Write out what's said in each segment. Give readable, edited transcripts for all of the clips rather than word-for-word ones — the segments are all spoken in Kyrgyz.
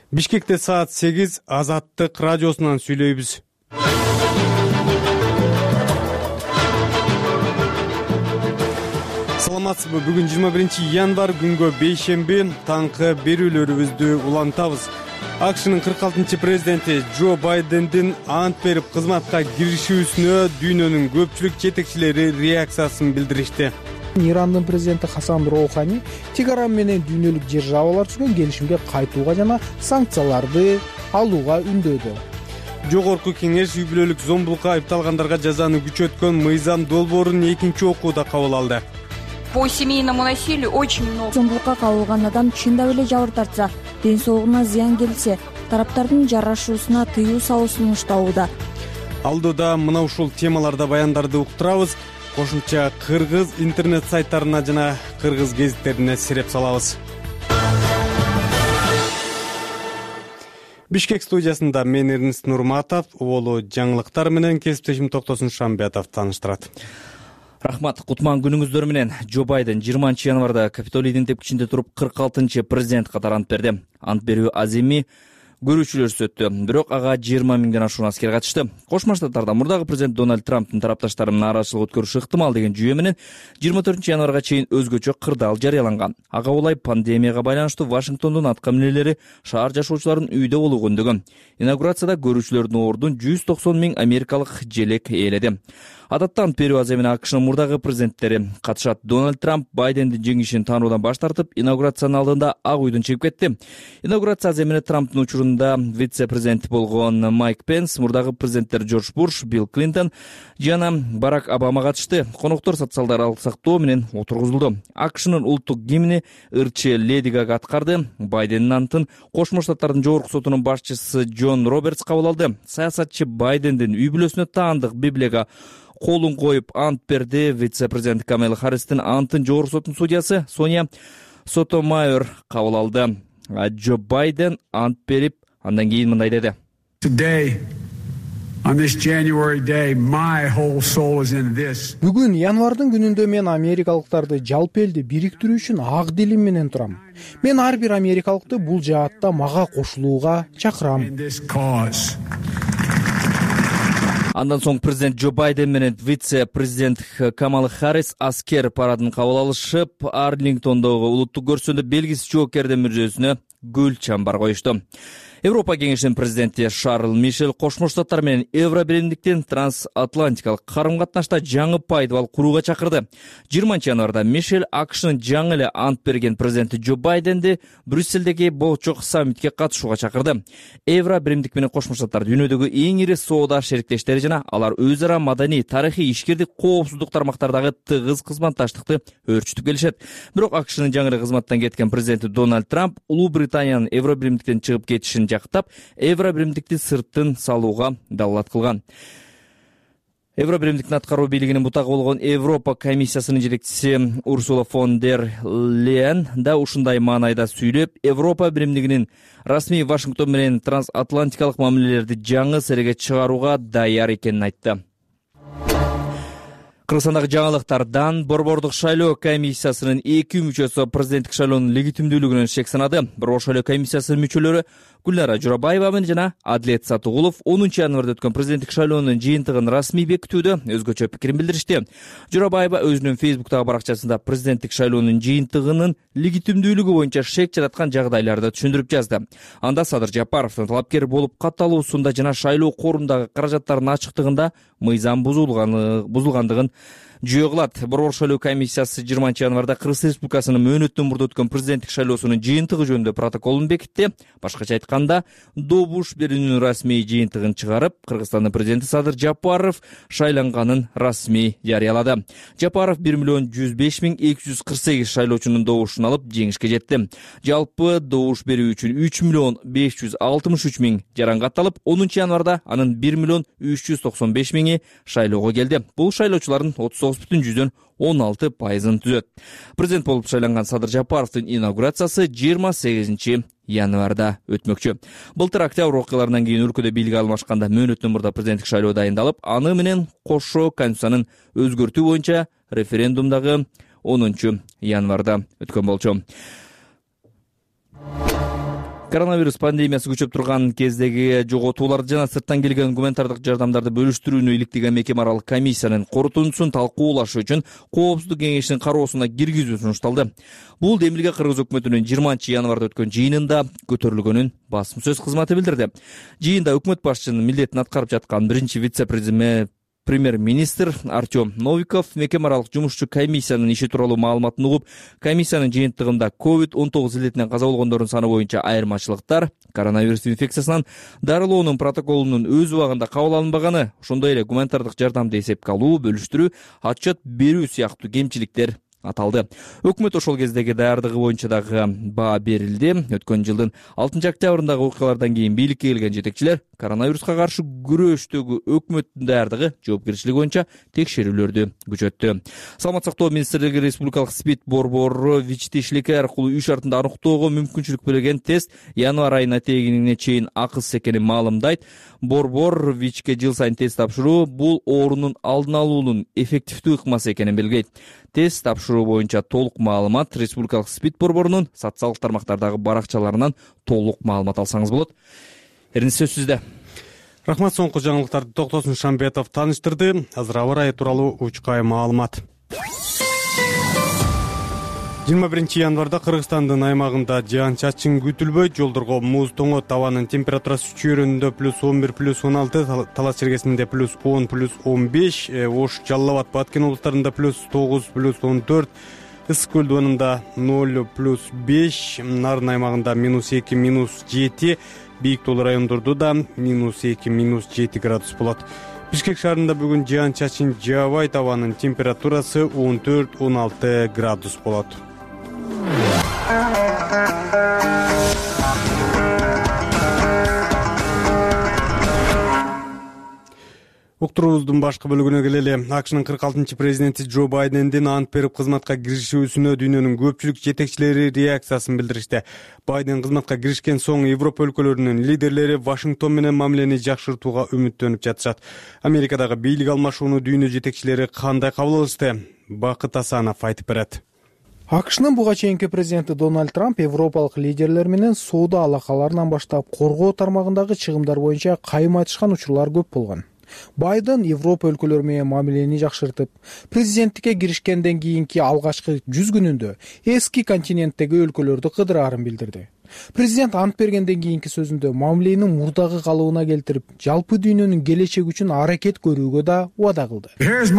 Бишкекте саат 8 Азаттык радиосунан сүйлөйбүз. Саламатсызбы? Бүгүн 21 январь күнгө бейшемби таңкы берүүлөрүбүздү улантабыз. АКШнын 46 президенти Джо Байдендин ант берип кызматка киришүүсүнө дүйнөнүн көпчүлүк жетекчилери реакциясын билдиришти. Ирандын президенти Хасан Роухани Тегеран менен дүйнөлүк державалар түзгөн келишимге кайтууга жана санкцияларды алууга үндөөдү. Жогорку кеңеш үй бүлөлүк зомбулукка айыпталгандарга жазаны күчөткөн мыйзам долбоорун экинчи окууда кабыл алды. По семейному насилию очень много. Зомбулукка кабылган адам чындап эле жабыр тартса, ден соолугуна зыян келсе, тараптардын жарашуусуна тыюу салуу сунушталууда. Алдыда мына ушул темаларда баяндарды уктурабыз. Кошумча кыргыз интернет сайттарына жана кыргыз гезиттерине сереп салабыз. Бишкек студиясында мен Эрнест Нурматов, улуу жаңылыктар менен кесиптешим Токтосун Шамбетов тааныштырат. Рахмат, кутман күнүңүздөр менен. Джо Байден 20 январда Капитолийдин тепкичинде туруп 46 президент катары ант берди. Ант берүү аземи көрүүчүлөрсүз өттү. Бирок ага 20 миңден ашуун аскер катышты. Кошмо Штаттарда мурдагы президент Дональд Трамптын тарапташтары нааразычылык өткөрүшү ыктымал деген жүйө менен 24 январга чейин өзгөчө кырдаал жарыяланган. Ага улай пандемияга байланыштуу Вашингтондун атка минелери шаар жашоочуларын үйдө болуу көндөгөн. Инаугурацияда көрүүчүлөрдүн ордун 190 миң америкалык желек ээледи. Адатта ант берүү аземине АКШнын мурдагы президенттери катышат. Дональд Трамп Байдендин жеңишин таануудан баш тартып, инаугурациянын алдында Ак үйдөн чыгып кетти. Инаугурация аземине Трамптын учурунда вице-президент болгон Майк Пенс, мурдагы президенттер Джордж Буш, Билл Клинтон жана Барак Обама катышты. Коноктор социалдык сактоо менен отургузулду. АКШнын улуттук гимни ырчы Леди Гага аткарды. Байдендин антын Кошмо Штаттардын жогорку сотунун башчысы Джон Робертс кабыл алды. Саясатчы Байдендин үй бүлөсүнө таандык Библияга колун коюп ант берди. Вице-президент Камала Харристин антын жогорку соттун судьясы Соня Сотомайер кабыл алды. Джо Байден ант берип, андан кийин мындай деди. Бүгүн январдын күнүндө мен америкалыктарды жалпы элди бириктирүү үчүн ак дилим менен турам. Мен ар бир америкалыкты бул жаатта мага кошулууга чакырам. Андан соң президент Джо Байден менен вице-президент Камала Харрис аскер парадын кабыл алышып, Арлингтондогу улуттук көрсөндө белгисиз жоокердин мүрөзүнө гүл чамбар коюшту. Европа кеңешинин президенти Шарл Мишель Кошмо Штаттар менен Евробиримдиктин трансатлантикалык карым-катнашта жаңы пайдабал курууга чакырды. 20 январда Мишель АКШнын жаңы эле ант берген президенти Джо Байденди Брюссельдеги болчок саммитке катышууга чакырды. Евробиримдик менен Кошмо Штаттар дүйнөдөгү эң ири соода шериктештери жана алар өз ара маданий, тарыхый, ишкердик, коопсуздук тармактардагы тыгыз кызматташтыкты өөрчүтүп келишет. Бирок АКШнын жаңы эле кызматтан кеткен президенти Дональд Трамп Улуу Британиянын Евробиримдиктен чыгып кетишин жактап, Евробиримдикти сырттын салууга далалат кылган. Евробиримдиктин аткаруу бийлигинин бутагы болгон Европа комиссиясынын жетекчиси Урсула фон дер Лейен да ушундай маанайда сүйлөп, Европа биримдигинин расмий Вашингтон менен трансатлантикалык мамилелерди жаңы сереге чыгарууга даяр экенин айтты. Кыргызстандагы жаңылыктардан Борбордук шайлоо комиссиясынын 2 мүчөсү президенттик шайлоонун легитимдүүлүгүнөн шек санады. Борбор шайлоо комиссиясынын мүчөлөрү Гүлнара Журабаева жана Адлет Сатугулов 10 январда өткөн президенттик шайлоонун жыйынтыгын расмий бекитүүдө өзгөчө пикирин билдиришти. Журабаева өзүнүн Фейсбуктагы баракчасында президенттик шайлоонун жыйынтыгынын легитимдүүлүгү боюнча шек жараткан жагдайларды түшүндүрүп жазды. Анда Садыр Жапаровдун талапкер болуп катталуусунда жана шайлоо корундагы каражаттардын ачыктыгында мыйзам бузулгандыгын жүйө кылат. Борбор шайлоо комиссиясы 20 январда Кыргыз Республикасынын мөөнөттөн мурда өткөн президенттик шайлоосунун жыйынтыгы жөнүндө протоколун бекитти. Башкача айтканда, добуш берүүнүн расмий жыйынтыгын чыгарып, Кыргызстандын президенти Садыр Жапаров шайланганын расмий жарыялады. Жапаров 1.105.248 шайлоочунун добушун алып жеңишке жетти. Жалпы добуш берүү үчүн 3.563.000 жаран катталып, 10 январда анын 1.395.000 шайлоого келди. Бул шайлоочулардын 39,16% түзөт. Президент болуп шайланган Садыр Жапаровдун инаугурациясы 28 январда өтмөкчү. Былтыр октябрь окуяларынан кийин өлкөдө бийлик алмашканда мөөнөттөн мурда президенттик шайлоо дайындалып, аны менен кошо конституциянын өзгөртүү боюнча референдумдагы 10 январда өткөн болчу. Коронавирус пандемиясы күчөп турган кездеги жоготууларды жана сырттан келген гуманитардык жардамдарды бөлүштүрүүнү иликтеген мекеме аралык комиссиянын корутундусун талкуулашы үчүн Коопсуздук кеңешинин кароосуна киргизүү сунушталды. Бул демилге Кыргыз өкмөтүнүн 20-январда өткөн жыйынында көтөрүлгөнүн басым сөз кызматы билдирди. Жыйында өкмөт башчынын милдетин аткарып жаткан биринчи премьер-министр Артем Новиков мекеме аралык жумушчу комиссиянын иши тууралуу маалыматын угуп, комиссиянын жыйынтыгында COVID-19 илетинен каза болгондордун саны боюнча айырмачылыктар, коронавирус инфекциясынан дарылоонун протоколунун өз убагында кабыл алынбаганы, ошондой эле гуманитардык жардамды эсепке алуу, бөлүштүрүү, отчет берүү сыяктуу кемчиликтер аталды. Өкмөт ошол кездеги даярдыгы боюнча дагы баа берилди. Өткөн жылдын 6-октябрындагы окуялардан кийин бийликке келген жетекчилер коронавируска каршы күрөштөгү өкмөттүн даярдыгы, жоопкерчилиги боюнча текшерүүлөрдү күчөттү. Саламаттык сактоо министрлиги республикалык СПИД борбору ВИЧ-тиешелики аркылуу үй шартында аныктоого мүмкүнчүлүк берген тест январь айына тегинине чейин акысыз экенин маалымдайт. Борбор ВИЧке жыл сайын тест тапшыруу бул оорунун алдын алуунун эффективдүү ыкмасы экенин белгилейт. Тест тапшыруу боюнча толук маалымат республикалык СПИД борборунун социалдык тармактардагы баракчаларынан толук маалымат алсаңыз болот. Эрин сөз сизде. Рахмат, соңку жаңылыктарды Токтосун Шамбетов тааныштырды. Азыр аба ырайы тууралуу учкай маалымат. 21-январда Кыргызстандын аймагында жаан-чачын күтүлбөйт. Жолдорго муз тоңот, табанын температурасы чүйрөндө +11, +16, Талас чергесинде +10, +15, Ош, Жалал Абад, Баткен облустарында +9, +14, Ысык көл дубанында 0, +5, Нарын аймагында -2, -7, Бийик тоолуу райондордо да -2, -7 градус болот. Бишкек шаарында бүгүн жаан-чачын жаабайт, абанын температурасы 14-16 градус болот. Уктуруубуздун башкы бөлүгүнө келели. АКШнын 46-чы президенти Джо Байдендин ант берип кызматка киришүүсүнө дүйнөнүн көпчүлүк жетекчилери реакциясын билдиришти. Байден кызматка киришкен соң Европа өлкөлөрүнүн лидерлери Вашингтон менен мамилени жакшыртууга үмүттөнүп жатышат. Америкадагы бийлик алмашууну дүйнө жетекчилери кандай кабыл алышты? Бакыт Асанов айтып берет. АКШнын буга чейинки президенти Дональд Трамп европалык лидерлер менен соода алакаларынан баштап коргоо тармагындагы чыгымдар боюнча кайым айтышкан учурлар көп болгон. Байден Европа өлкөлөрү менен мамилени жакшыртып, президенттикке киришкенден кийинки алгачкы 100 күнүндө эски континенттеги өлкөлөрдү кыдыраарын билдирди. Президент ант бергенден кийинки сөзүндө мамиленин мурдагы калыбына келтирип, жалпы дүйнөнүн келечеги үчүн аракет көрүүгө да убада кылды.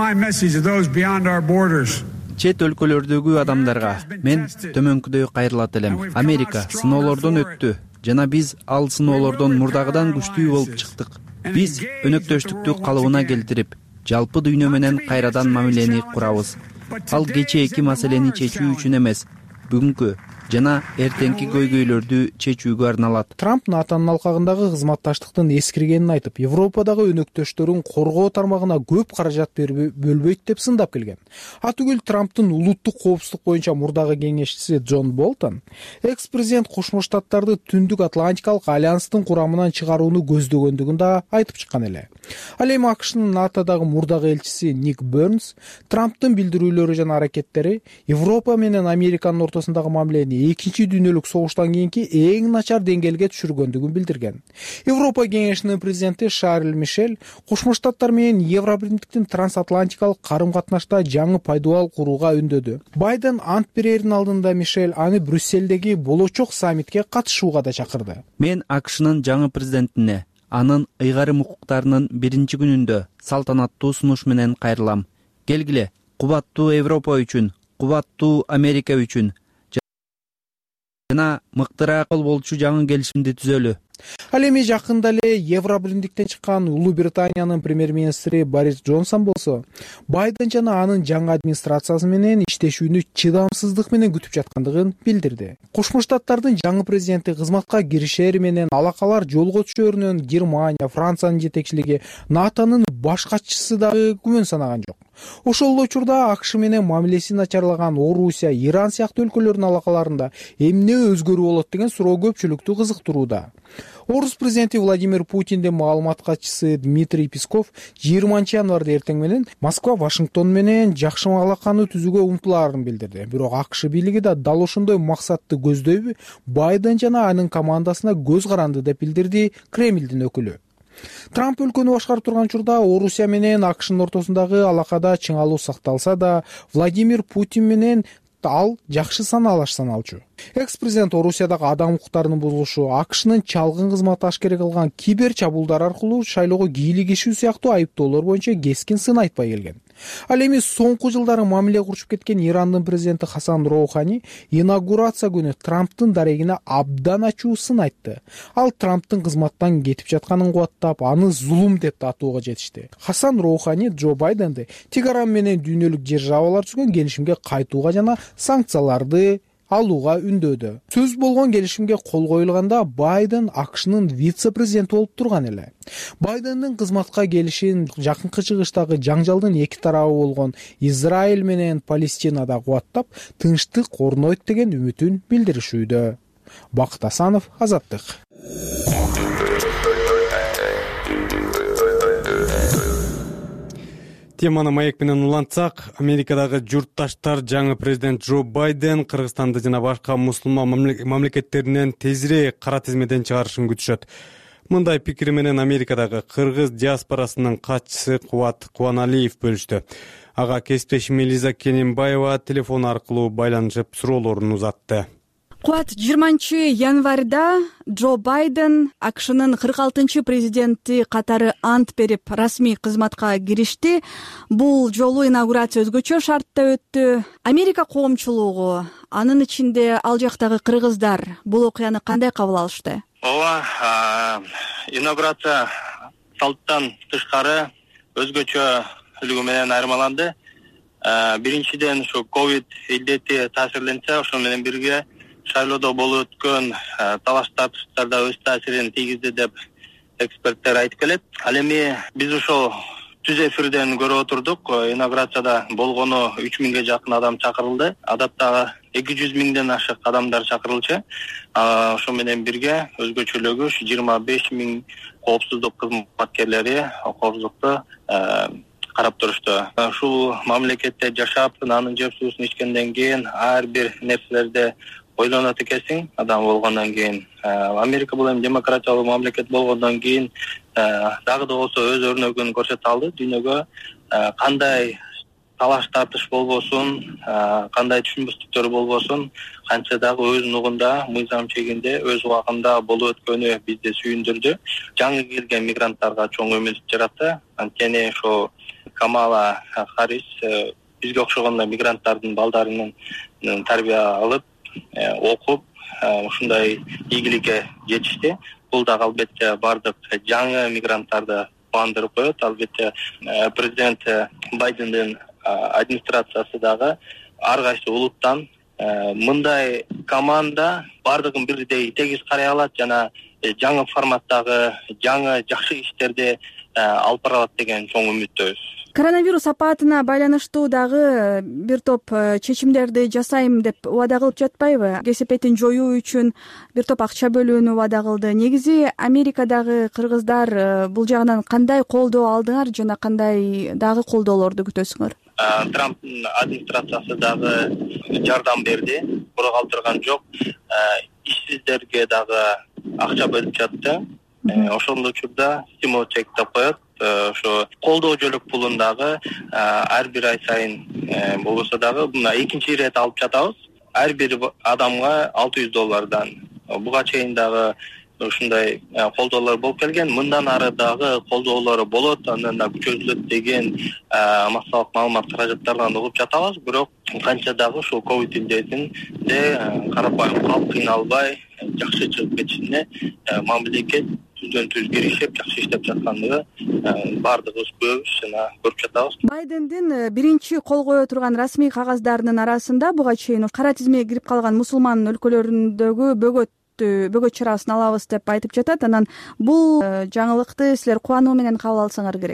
Чет өлкөлөрдөгү адамдарга мен төмөнкүдөй кайрылат элем. Америка сыноолордон өттү жана биз ал сыноолордон мурдагыдан күчтүү болуп чыктык. Биз өнөктөштүктү калыбына келтирип, жалпы дүйнө менен кайрадан мамилени курабыз. Ал кечээ эки маселени чечүү үчүн эмес, бүгүнкү жана эртеңки көйгөйлөрдү чечүүгө арналат. Трамп НАТОнун алкагындагы кызматташтыктын эскиргенин айтып, Европадагы өнөктөштөрүн коргоо тармагына көп каражат бөлбөйт деп сындап келген. Атүгүл Трамптын улуттук коопсуздук боюнча мурдагы кеңешчиси Джон Болтон экс-президент Кошмо Штаттарды Түндүк Атлантикалык альянстын курамынан чыгарууну көздөгөндүгүн да айтып чыккан эле. Ал эми АКШнын НАТОдагы мурдагы элчиси Ник Бернс Трамптын билдирүүлөрү жана аракеттери Европа менен Американын ортосундагы мамилени экинчи дүйнөлүк согуштан кийинки эң начар деңгээлге түшүргөндүгүн билдирген. Европа кеңешинин президенти Шарль Мишель Кошмо Штаттар менен Евробирликтин трансатлантикалык карым-катнашта жаңы пайдубал курууга үндөдү. Байден ант берердин алдында Мишель аны Брюсселдеги болочок саммитке катышууга да чакырды. Мен АКШнын жаңы президентине анын ыйгарым укуктарынын биринчи күнүндө салтанаттуу сунуш менен кайрылам. Келгиле, кубаттуу Европа үчүн, кубаттуу Америка үчүн жана мыктыраак болчу жаңы келишимди түзөлү. Ал эми жакында эле Евробирликтен чыккан Улуу Британиянын премьер-министри Борис Джонсон болсо, Байден жана анын жаңы администрациясы менен иштешүүнү чыдамсыздык менен күтүп жаткандыгын билдирди. Кошмо Штаттардын жаңы президенти кызматка киришери менен алакалар жолго түшөрүнөн Германия, Франциянын жетекчилиги, НАТОнун баш катчысы дагы күмөн санаган жок. Ошол эле учурда АКШ менен мамилеси начарлаган Орусия, Иран сыяктуу өлкөлөрдүн алакаларында эмне өзгөрүү болот деген суроо көпчүлүктү кызыктырууда. Орус президенти Владимир Путиндин маалымат катчысы Дмитрий Песков 20 январда эртең менен Москва Вашингтон менен жакшы алаканы түзүүгө умтулаарын билдирди. Бирок АКШ бийлиги да дал ошондой максатты көздөйбү? Байден жана анын командасына көз каранды деп билдирди Кремлдин өкүлү. Трамп өлкөнү башкарып турган учурда Орусия менен АКШнын ортосундагы алакада чыңалуу сакталса да, Владимир Путин менен ал жакшы саналаш саналчу. Экс-президент Орусиядагы адам укуктарынын бузулушу, АКШнын чалгын кызматы ашкере кылган кибер чабуулдар аркылуу шайлоого кийлигишүү сыяктуу айыптоолор боюнча кескин сын айтпай келген. Ал эми соңку жылдары мамиле курчуп кеткен Ирандын президенти Хасан Роухани инаугурация күнү Трамптын дарегине абдан ачуу сын айтты. Ал Трамптын кызматтан кетип жатканын кубаттап, аны зулум деп татууга жетишти. Хасан Роухани Джо Байденди Тегеран менен дүйнөлүк державалар түзгөн келишимге кайтууга жана санкцияларды алууга үндөөдү. Сөз болгон келишимге кол коюлганда Байден АКШнын вице-президенти болуп турган эле. Байдендин кызматка келишин жакынкы чыгыштагы жаңжалдын эки тарабы болгон Израиль менен Палестинада кубаттап, тынчтык орнойт деген үмүтүн билдиришүүдө. Бакыт Асанов, Азаттык. Теманы маек менен улантсак, Америкадагы журтташтар жаңы президент Джо Байден Кыргызстанды жана башка мусулман мамлекеттеринен тезирээк кара тизмеден чыгарышын күтүшөт. Мындай пикири менен Америкадагы кыргыз диаспорасынын катчысы Кубат Кубаналиев бөлүштү. Ага кесиптешим Элиза Кененбаева телефон аркылуу байланышып суроолорун узатты. Кубат, 20 январда Джо Байден АКШнын 46 президенти катары ант берип расмий кызматка киришти. Бул жолу инаугурация өзгөчө шартта өттү. Америка коомчулугу, анын ичинде ал жактагы кыргыздар бул окуяны кандай кабыл алышты? Инаугурация салттан тышкары өзгөчө үлгү менен айырмаланды. Биринчиден ушу ковид илдети таасирленсе, ошол менен бирге шайлоодо болуп өткөн талаш тартыштарда өз таасирин тийгизди деп эксперттер айтып келет. Ал эми биз ошол түз эфирден көрүп отурдук. Инаугурацияда болгону 3000ге жакын адам чакырылды. Адатта 200 миңден ашык адамдар чакырылчу. Ошо менен бирге өзгөчөлүгү 25 миң коопсуздук кызматкерлери коопсуздукту карап турушту. Ушул мамлекетте жашап, анын жеп суусун ичкенден кийин ар бир нерселерди ойлонот экенсиң, адам болгондон кийин. Америка бул эми демократиялык мамлекет болгондон кийин дагы да болсо өз өрнөгүн көрсөтө алды. Дүйнөгө кандай талаш тартыш болбосун, кандай түшүнбөстүктөр болбосун, канча дагы өз нугунда, мыйзам чегинде, өз убагында болуп өткөнү бизди сүйүндүрдү. Жаңы келген мигранттарга чоң үмүт жаратты. Анткени ошо Камала Харрис бизге окшогон мигранттардын балдарынын тарбия алып, окуп, ушундай ийгиликке жетишти. Бул дагы албетте бардык жаңы мигранттарды кубандырып коет. Албетте президент Байдендин администрациясы дагы ар кайсы улуттан мындай команда бардыгын бирдей тегиз карай алат жана жаңы форматтагы жаңы жакшы иштерди алып бара алат деген чоң үмүттөбүз. Коронавирус апатына байланыштуу дагы бир топ чечимдерди жасайм деп убада кылып жатпайбы? Кесепетин жоюу үчүн бир топ акча бөлүүнү убада кылды. Негизи Америкадагы кыргыздар бул жагынан кандай колдоо алдыңар жана кандай дагы колдоолорду күтөсүңөр? Трамптын администрациясы дагы жардам берди, бирок калтырган жок. Ишсиздерге дагы акча бөлүп жатты. Ошондой учурда стимул чек деп коет. Ошо колдоо жөлөк пулун дагы ар бир ай сайын болбосо дагы мына экинчи ирет алып жатабыз. Ар бир адамга $600. Буга чейин дагы ушундай колдоолор болуп келген. Мындан ары дагы колдоолор болот, андан да күчөтүлөт деген массалык маалымат каражаттардан угуп жатабыз. Бирок канча дагы ушул ковид илдетинде карапайым калк кыйналбай жакшы чыгып кетишине мамлекет түздөн түз киришип жакшы иштеп жаткандыгы баардыгыбыз күбөбүз жана көрүп жатабыз. Байдендин биринчи кол кое турган расмий кагаздарынын арасында буга чейин кара тизмеге кирип калган мусулман өлкөлөрүндөгү бөгөт чарасын алабыз деп айтып жатат. Анан бул жаңылыкты силер кубануу менен кабыл алсаңар керек.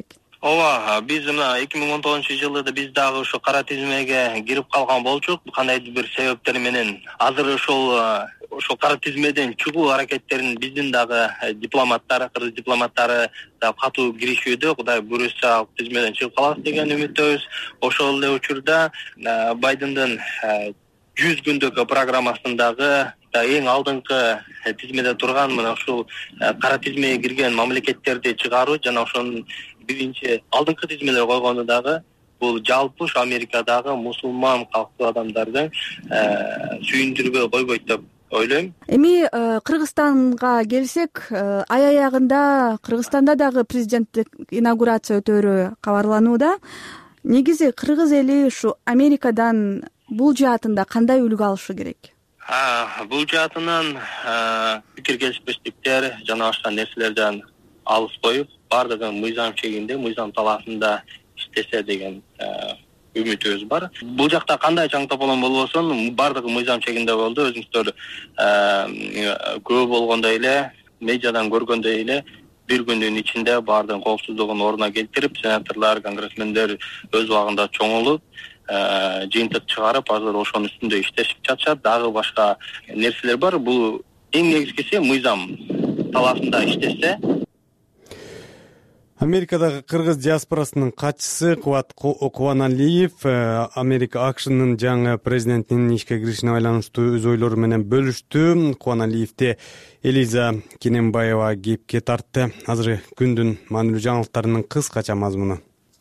ооба, биз мына 2019-жылы да биз дагы ошо кара тизмеге кирип калган болчук. Кандайдыр бир себептер менен азыр ошол кара тизмеден чыгуу аракеттерин биздин дагы дипломаттар, кыргыз дипломаттары да катуу киришүүдө. Кудай буюрса тизмеден чыгып калабыз деген үмүттөбүз. Ошол эле учурда Байдендин 100 күндүк программасындагы эң алдыңкы тизмеде турган мына ушул кара тизмеге кирген мамлекеттерди чыгаруу жана ошонун биринчи алдыңкы тизмелер койгону дагы бул жалпы ушу Америкадагы мусулман калктуу адамдарды сүйүндүрбөй койбойт деп ойлойм. Эми Кыргызстанга келсек, ай аягында Кыргызстанда дагы президенттик инаугурация өтөөрү кабарланууда. Негизи кыргыз эли ушу Америкадан бул жаатында кандай үлгү алышы керек? Бул жаатынан пикир келишпештиктер жана башка нерселерден алыс коюп, бардыгын мыйзам чегинде, мыйзам талаасында иштесе деген үмүтүбүз бар. Бул жакта кандай чаң тополон болбосун, бардыгы мыйзам чегинде болду. Өзүңүздөр көп болгондой эле, медиадан көргөндөй эле бир күндүн ичинде бардыгын коопсуздугун ордуна келтирип, сенаторлор, конгрессмендер өз убагында чоңулуп, жыйынтык чыгарып, азыр ошонун үстүндө иштешип жатышат. Дагы башка нерселер бар. Бул эң негизгиси мыйзам талаасында иштесе. Америкадагы кыргыз диаспорасынын катчысы Кубат Кубаналиев Америка АКШнын жаңы президентинин ишке киришине байланыштуу өз ойлору менен бөлүштү. Кубаналиевди Элиза Кененбаева кепке тартты. Азыр күндүн маанилүү жаңылыктарынын кыскача мазмуну.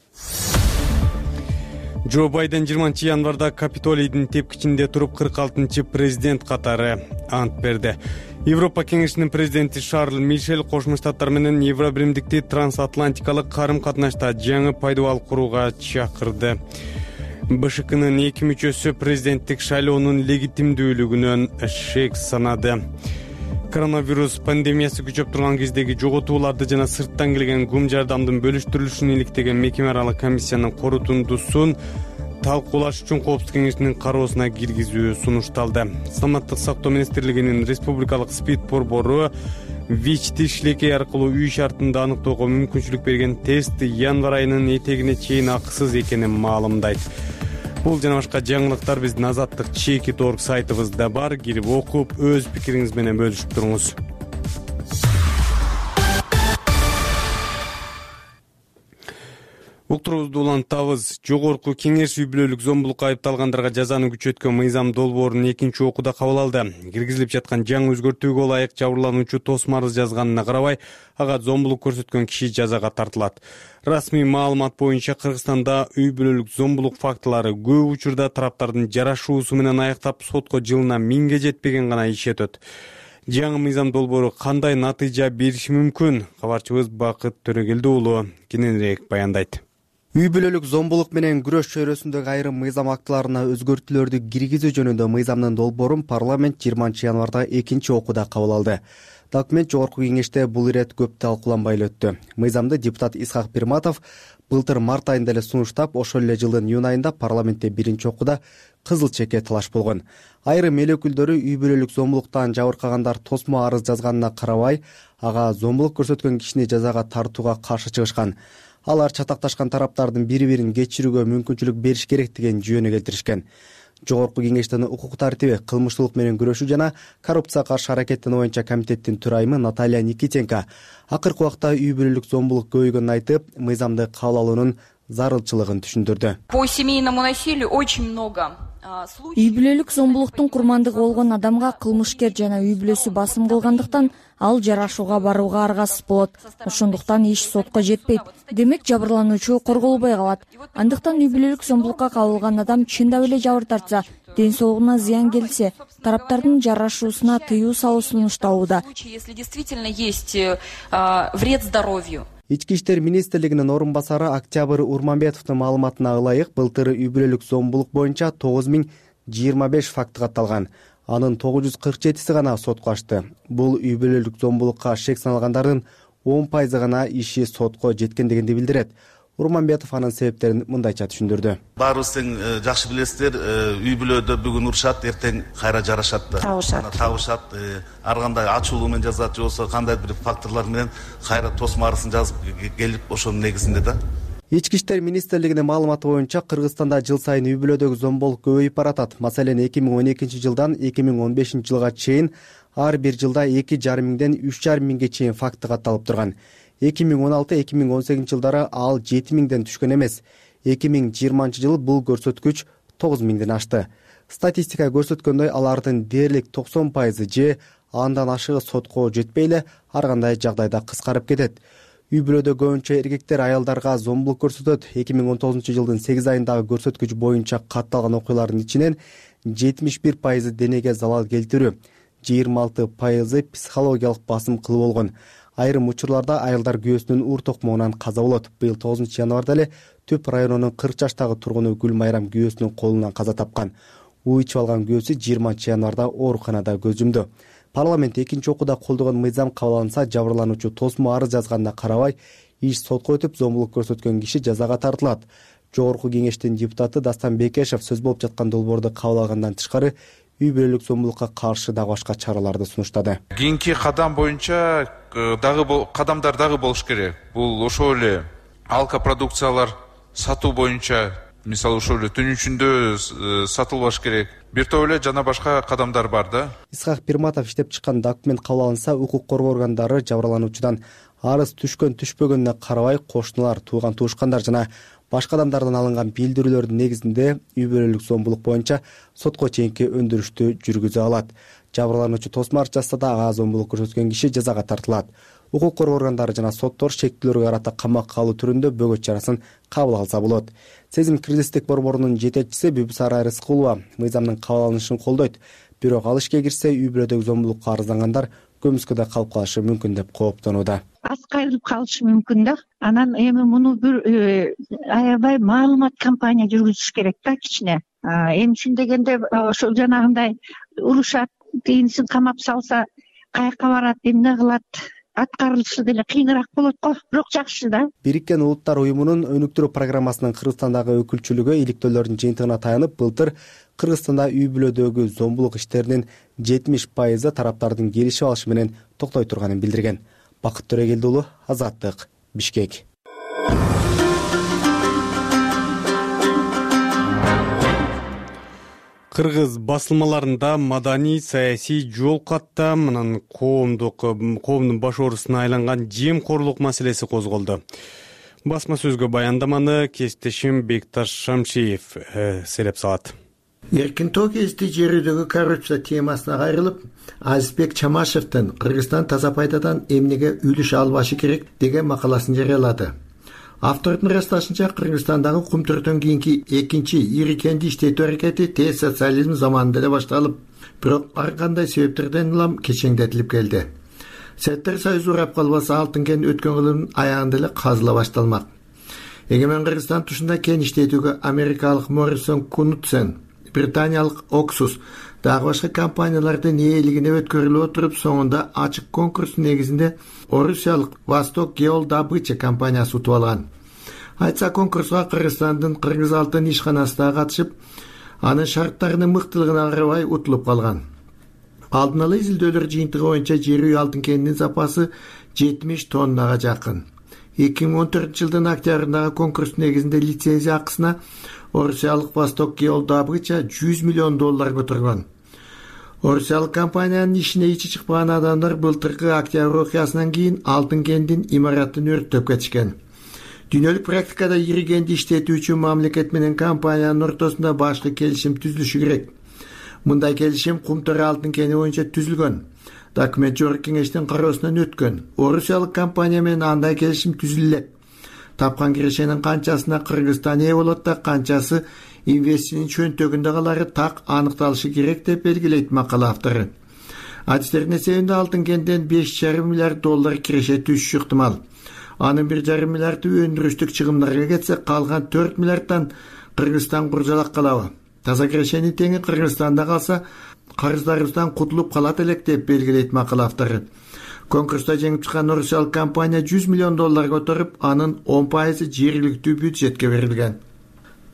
Джо Байден 20-январда Капитолийдин тепкичинде туруп 46-чы президент катары ант берди. Европа кеңешинин президенти Шарль Мишель Кошмо Штаттар менен Евробиримдикти трансатлантикалык карым-катнашта жаңы пайдубал курууга чакырды. БШКнын 2 мүчөсү президенттик шайлоонун легитимдүүлүгүнөн шек санады. Коронавирус пандемиясы күчөп турган кездеги жоготууларды жана сырттан келген гум жардамдын бөлүштүрүлүшүн иликтеген мекеме аралык комиссиянын корутундусун талкуулаш үчүн Коопсуздук кеңешинин кароосуна киргизүү сунушталды. Саламаттык сактоо министрлигинин республикалык СПИД борбору ВИЧ-ти шилекей аркылуу үй шартында аныктоого мүмкүнчүлүк берген тест январь айынын этегине чейин акысыз экенин маалымдайт. Бул жана башка жаңылыктар биздин Азаттык Чекит.org сайтыбызда бар. Кирип окуп, өз пикириңиз менен бөлүшүп туруңуз. Уктурубузду улантабыз. Жогорку кеңеш үй бүлөлүк зомбулукка айыпталгандарга жазаны күчөткөн мыйзам долбоорунун 2-окууда кабыл алды. Киргизилип жаткан жаңы өзгөртүүгө ылайык жабырлануучу тосмо арыз жазганына карабай, ага зомбулук көрсөткөн киши жазага тартылат. Расмий маалымат боюнча Кыргызстанда үй бүлөлүк зомбулук фактылары көп учурда тараптардын жарашуусу менен аяктап сотко жылына 1000ге жетпеген гана иш өтөт. Жаңы мыйзам долбоору кандай натыйжа бериши мүмкүн? Кабарчыбыз Бакыт Төрөгелди уулу кененирээк баяндайт. Үй бүлөлүк зомбулук менен күрөш чөйрөсүндөгү айрым мыйзам актыларына өзгөртүүлөрдү киргизүү жөнүндө мыйзамдын долбоорун парламент 20-январда 2-окууда кабыл алды. Документ жогорку кеңеште бул ирет көп талкууланбай эле өттү. Мыйзамды депутат Исхак Пирматов былтыр март айында эле сунуштап, ошол эле жылдын июнь айында парламентте 1-окууда кызыл чекке талаш болгон. Айрым эл өкүлдөрү үй бүлөлүк зомбулуктан жабыркагандар тосмо арыз жазганына карабай, ага зомбулук көрсөткөн кишини жазага тартууга каршы чыгышкан. Алар чатакташкан тараптардын бири-бирин кечирүүгө мүмкүнчүлүк бериш керек деген жүйөнү келтиришкен. Жогорку кеңештин укук тартиби, кылмыштуулук менен күрөшүү жана коррупцияга каршы аракеттенүү боюнча комитеттин төрайымы Наталья Никитенко акыркы убакта үй бүлөлүк зомбулук көбөйгөнүн айтып, мыйзамды кабыл алуунун зарылчылыгын түшүндүрдү. По семейному насилию очень много. Үй бүлөлүк зомбулуктун курмандыгы болгон адамга кылмышкер жана үй бүлөсү басым кылгандыктан ал жарашууга барууга аргасыз болот. Ошондуктан иш сотко жетпейт. Демек жабырлануучу корголбой калат. Андыктан үй бүлөлүк зомбулукка кабылган адам чындап эле жабыр тартса, ден соолугуна зыян келсе, тараптардын жарашуусуна тыюу салуу сунушталууда. Если действительно есть вред здоровью. Ички иштер министрлигинин орун басары Октябрь Урманбетовдун маалыматына ылайык, былтыр үй бүлөлүк зомбулук боюнча 9025 факты катталган. Анын 947си гана сотко ачты. Бул үй бүлөлүк зомбулукка шек саналгандардын 10% гана иши сотко жеткен дегенди билдирет. Урманбетов анын себептерин мындайча түшүндүрдү. Баарыбыз тең жакшы билесиздер, үй бүлөдө бүгүн урушат, эртең кайра жарашат да. Табышат. Ар кандай ачуулуу менен жазат, же болбосо кандайдыр бир факторлор менен кайра тосмо арызын жазып келип, ошонун негизинде да Ички иштер министрлигинин маалыматы боюнча Кыргызстанда жыл сайын үй бүлөдөгү зомбулук көбөйүп баратат. Маселен 2012 жылдан 2015 жылга чейин ар бир жылда 2,5 миңден 3,5 миңге чейин факты катталып турган. 2016-2018 жылдары ал 7 миңден түшкөн эмес. 2020 жылы бул көрсөткүч 9 миңден ашты. Статистика көрсөткөндөй, алардын дээрлик 90% же андан ашыгы сотко жетпей эле ар кандай жагдайда кыскарып кетет. Үй бүлөдө көбүнчө эркектер аялдарга зомбулук көрсөтөт. 2019 жылдын 8 айындагы көрсөткүч боюнча катталган окуялардын ичинен 71% денеге залал келтирүү, 26% психологиялык басым кылуу болгон. Айрым учурларда аялдар күйөөсүнүн уур токмогунан каза болот. Быйыл 9 январда эле Түп районунун 40 жаштагы тургуну Гүлмайрам күйөөсүнүн колунан каза тапкан. Уу ичип алган күйөөсү 20 январда ооруканада көз жумду. Парламент экинчи окууда колдогон мыйзам кабыл алынса, жабырлануучу тосмо арыз жазганына карабай, иш сотко өтүп, зомбулук көрсөткөн киши жазага тартылат. Жогорку кеңештин депутаты Дастан Бекешев сөз болуп жаткан долбоорду кабыл алгандан тышкары үй бүлөлүк зомбулукка каршы дагы башка чараларды сунуштады. Кийинки кадам боюнча кадамдар дагы болуш керек. Бул ошол эле алкопродукциялар сатуу боюнча, мисалы ошол эле түн ичинде сатылбаш керек. Бир топ эле жана башка кадамдар бар да. Исхак Пирматов иштеп чыккан документ кабыл алынса, укук коргоо органдары жабырлануучудан арыз түшкөн-түшпөгөнүнө карабай, кошуналар, тууган туушкандар жана башка адамдардан алынган билдирүүлөрдүн негизинде үй бүлөлүк зомбулук боюнча сотко чейинки өндүрүштү жүргүзө алат. Жабырлануучу тосмо арыз жазса да, ага зомбулук көрсөткөн киши жазага тартылат. Укук коргоо органдары жана соттор шектүүлөргө карата камакка алуу түрүндө бөгөт чарасын кабыл алса болот. Сезим кризистик борборунун жетекчиси Бүбүсара Рыскулова мыйзамдын кабыл алынышын колдойт. Бирок ал ишке кирсе, үй бүлөдөгү зомбулукка арыздангандар көмүскөдө калып калышы мүмкүн деп кооптонууда. Аскайрылып калышы мүмкүн да. Анан эми муну бир аябай маалымат кампания жүргүзүш керек да кичине. Эмчин дегенде ошол жанагындай урушат, кийинсин камап салса, каяка барат, эмне кылат? Аткарылышы деле кыйыныраак болот го, бирок жакшы да. Бириккен Улуттар уюмунун өнүктүрүү программасынын Кыргызстандагы өкүлчүлүгү иликтөөлөрдүн жыйынтыгына таянып, былтыр Кыргызстанда үй бүлөдөгү зомбулук иштеринин 70% тараптардын келишип алышы менен токтой турганын билдирген. Бакыт Төрөгелди уулу, Азаттык, Бишкек. Кыргыз басылмаларында маданий, саясий жол катта мынан коомдун баш оорусуна айланган жемкорлук маселеси козголду. Басма сөзгө баяндаманы кесиптешим Бекташ Шамшиев селеп салат. Эркин тоо кезди жерүүдөгү коррупция темасына кайрылып, Азизбек Чамашевдин Кыргызстан таза пайдадан эмнеге үлүш албашы керек деген макаласын жарыялады. Автордун ырасташынча, Кыргызстандагы кумтөрдөн кийинки экинчи ирикенди иштетүү аракети тез социализм заманында эле башталып, бирок ар кандай себептерден улам кечеңдетилип келди. Советтер Союзу урап калбаса, алтын кен өткөн кылымдын аягында эле казыла башталмак. Эгемен Кыргызстан тушунда кен иштетүүгө америкалык Моррисон Кунутсен, британиялык Оксус дагы башка компаниялардын ээлигине өткөрүлүп отуруп, соңунда ачык конкурстун негизинде Орусиялык Восток Геол Добыча компаниясы утуп алган. Айтса, конкурска Кыргызстандын Кыргыз алтын ишканасы да катышып, анын шарттарынын мыктылыгына карабай утулуп калган. Алдын ала изилдөөлөр жыйынтыгы боюнча жер үй алтын кенинин запасы 70 тоннага жакын. 2014 жылдын октябрындагы конкурс негизинде лицензия акысына Орусиялык Восток Геол Добыча $100 миллион көтөргөн. Орусиялык компаниянын ишине ичи чыкпаган адамдар былтыркы октябрь окуясынан кийин алтын кендин имаратын өрттөп кетишкен. Дүйнөлүк практикада ири кенди иштетүүчү мамлекет менен компаниянын ортосунда башкы келишим түзүлүшү керек. Мындай келишим Кумтөр алтын кени боюнча түзүлгөн. Документ жогорку кеңештин кароосунан өткөн. Орусиялык компания менен андай келишим түзүлөт. Тапкан кирешенин канчасына Кыргызстан ээ болот да, канчасы инвестинин чөнтөгүндө калары так аныкталышы керек деп белгилейт макала автору. Адистердин эсебинде алтын кенден $5,5 миллиард киреше түшүшү ыктымал. Анын $1,5 миллиарды өндүрүштүк чыгымдарга кетсе, калган $4 миллиарддан Кыргызстан куржалак калабы. Таза кирешенин теңи Кыргызстанда калса, карыздарыбыздан кутулуп калат элек деп белгилейт макала автору. Конкурста жеңип чыккан Орусиялык компания $100 миллион көтөрүп, анын 10% жергиликтүү бюджетке берилген.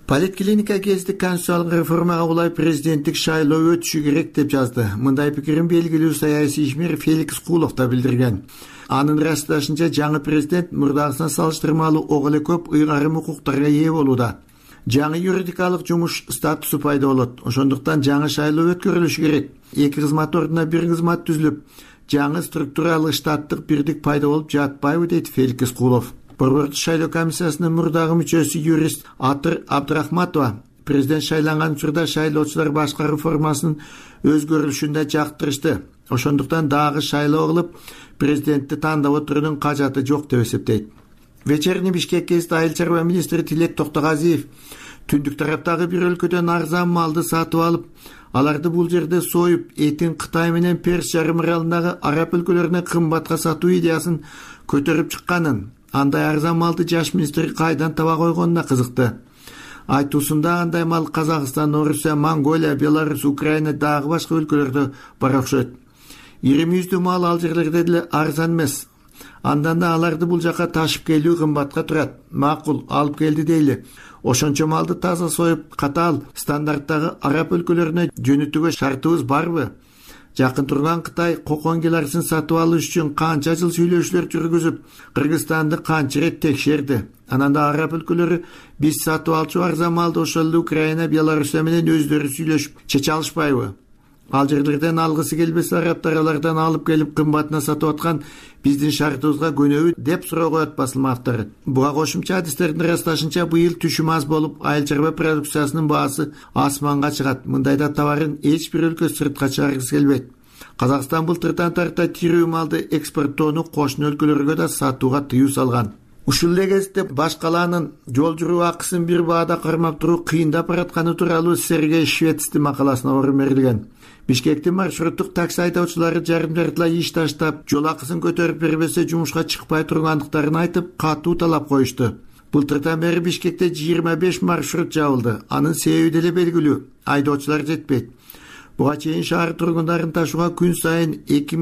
Политклиника гезити конституциялык реформага улай президенттик шайлоо өтүшү керек деп жазды. Мындай пикирин белгилүү саясий ишмер Феликс Кулов да билдирген. Анын ырасташынча жаңы президент мурдагысына салыштырмалуу ого эле көп ыйгарым укуктарга ээ болууда. Жаңы юридикалык жумуш статусу пайда болот. Ошондуктан жаңы шайлоо өткөрүлүшү керек. Эки кызмат ордуна бир кызмат түзүлүп, жаңы структуралык штаттык бирдик пайда болуп жатпайбы дейт Феликс Кулов. Борбордук шайлоо комиссиясынын мурдагы мүчөсү юрист Атыр Абдрахматова президент шайланган учурда шайлоочулар башкаруу формасынын өзгөрүлүшүн да жактырышты. Ошондуктан дагы шайлоо кылып, президентти тандап отурунун кажаты жок деп эсептейт. Вечерний Бишкек гезити айыл чарба министри Тилек Токтогазиев түндүк тараптагы бир өлкөдөн арзан малды сатып алып, аларды бул жерде союп, этин Кытай менен Перс жарым аралындагы араб өлкөлөрүнө кымбатка сатуу идеясын көтөрүп чыкканын, андай арзан малды жаш министр кайдан таба койгонуна кызыкты. Айтуусунда андай мал Казакстан, Орусия, Монголия, Беларусь, Украина дагы башка өлкөлөрдө бар окшойт. Ирим yüzdүү мал ал жерлерде деле арзан эмес. Андан да аларды бул жака ташып келүү кымбатка турат. Макул, алып келди дейли. Ошончо малды таза союп, катаал стандарттагы араб өлкөлөрүнө жөнөтүүгө шартыбыз барбы? Жакын турган Кытай кокон геларсын сатып алыш үчүн канча жыл сүйлөшүүлөр жүргүзүп, Кыргызстанды канча рет текшерди. Анан да араб өлкөлөрү биз сатып алчу арзан малды ошол эле Украина, Белоруссия менен өздөрү сүйлөшүп чече алышпайбы? Ал жерлерден алгысы келбесе арабтар алардан алып келип кымбатына сатып аткан биздин шартыбызга көнөбү деп суроо коет басылма автору. Буга кошумча адистердин ырасташынча быйыл түшүм аз болуп, айыл чарба продукциясынын баасы асманга чыгат. Мындайда товарын эч бир өлкө сыртка чыгаргысы келбейт. Казакстан былтырдан тарта тирүү малды экспорттоону кошуна өлкөлөргө да сатууга тыюу салган. Ушул эле кезде баш калаанын жол жүрүү акысын бир баада кармап туруу кыйындап баратканы тууралуу Сергей Швецтин макаласына орун берилген. Бишкектин маршруттук такси айдоочулары жарым жартылай иш таштап, жол акысын көтөрүп бербесе жумушка чыкпай тургандыктарын айтып, катуу талап коюшту. Былтырдан бери Бишкекте 25 маршрут жабылды. Анын себеби деле белгилүү. Айдоочулар жетпейт. Буга чейин шаар тургундарын ташууга күн сайын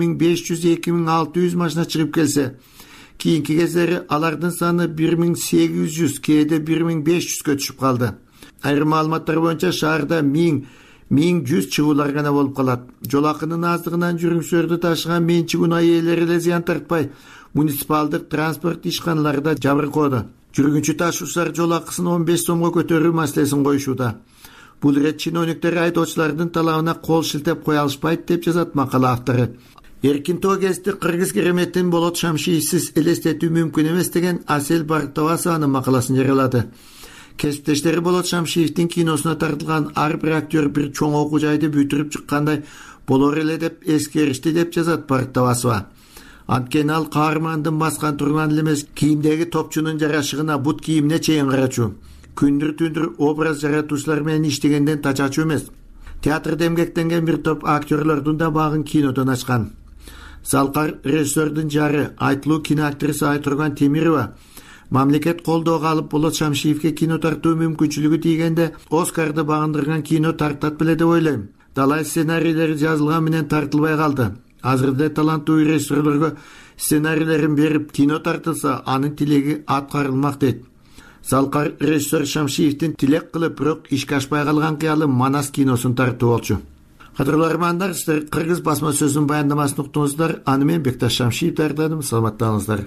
2500-2600 машина чыгып келсе, кийинки кездери алардын саны 1800, кээде 1500 түшүп калды. Айрым маалыматтар боюнча шаарда 1100 чыгуулар гана болуп калат. Жол акынын аздыгынан жүргүнчүлөрдү ташыган менчик унаа ээлери эле зыян тартпай, муниципалдык транспорт ишканалары да жабыркоодо. Жүргүнчү ташуучулар жол акысын 15 сомго көтөрүү маселесин коюшууда. Бул ирет чиновниктер айдоочулардын талабына кол шилтеп кое алышпайт деп жазат макала автору. Эркин тоо гезити кыргыз кереметин Болот Шамшиевсиз элестетүү мүмкүн эмес деген Асел Бартовасованын макаласын жарыялады. Кесиптештери Болот Шамшиевдин киносуна тартылган ар бир актер бир чоң окуу жайды бүтүрүп чыккандай болор эле деп эскеришти деп жазат Бартовасова. Анткени ал каармандын баскан турган эле эмес, кийимдеги топчунун жарашыгына, бут кийимине чейин карачу. Күндүр түндүр образ жаратуучулар менен иштегенден тачачу эмес. Театрда эмгектенген бир топ актерлордун да багын кинодон ачкан. Залкар режиссердин жары, айтылуу киноактриса Айтурган Темирова мамлекет колдоого алып Болот Шамшиевге кино тартуу мүмкүнчүлүгү тийгенде Оскарды багындырган кино тартат беле деп ойлойм. Далай сценарийлери жазылган менен тартылбай калды. Азырда таланттуу режиссерлорго сценарийлерин берип кино тартылса, анын тилеги аткарылмак дейт. Залкар режиссер Шамшиевдин тилек кылып, бирок ишке ашпай калган кыялы Манас киносун тартуу болчу. Кадырлуу армандар, сиздер кыргыз басма сөзүнүн баяндамасын уктуңуздар. Аны мен Бекташ Шамшиев даярдадым. Саламаттаңыздар.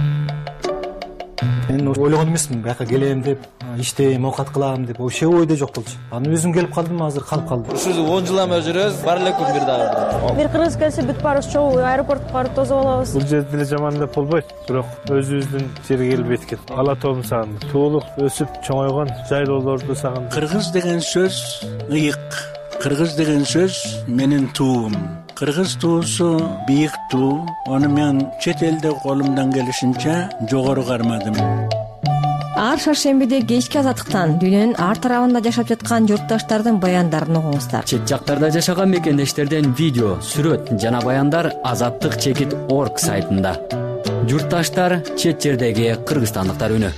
Мен ойлогон эмесмин, бияка келем деп, иштейм, оокат кылам деп, вообще ойдо жок болчу. Аны өзүм келип калдым, азыр калып калдым. Ушул 10 жылдан бери жүрөбүз, бар эле күн бир дагы. Бир кыргыз келсе бүт барыбыз чогуу аэропортко барып тосуп алабыз. Бул жерде деле жаман деп болбойт, бирок өзүбүздүн жерге келип эткен. Ала тоомду сагындым. Туулуп, өсүп, чоңойгон жайлоолорду сагындым. Кыргыз деген сөз ыйык. Кыргыз деген сөз менин туум. Кыргыз туусу бийик туу. Аны мен чет элде колумдан келишинче жогору кармадым. Ар шаршембиде кечки азаттыктан дүйнөнүн ар тарабында жашап жаткан журтташтардын баяндарын угуңуздар. Чет жактарда жашаган мекендештерден видео, сүрөт жана баяндар azattik.org сайтында. Журтташтар, чет жердеги кыргызстандыктар үнү.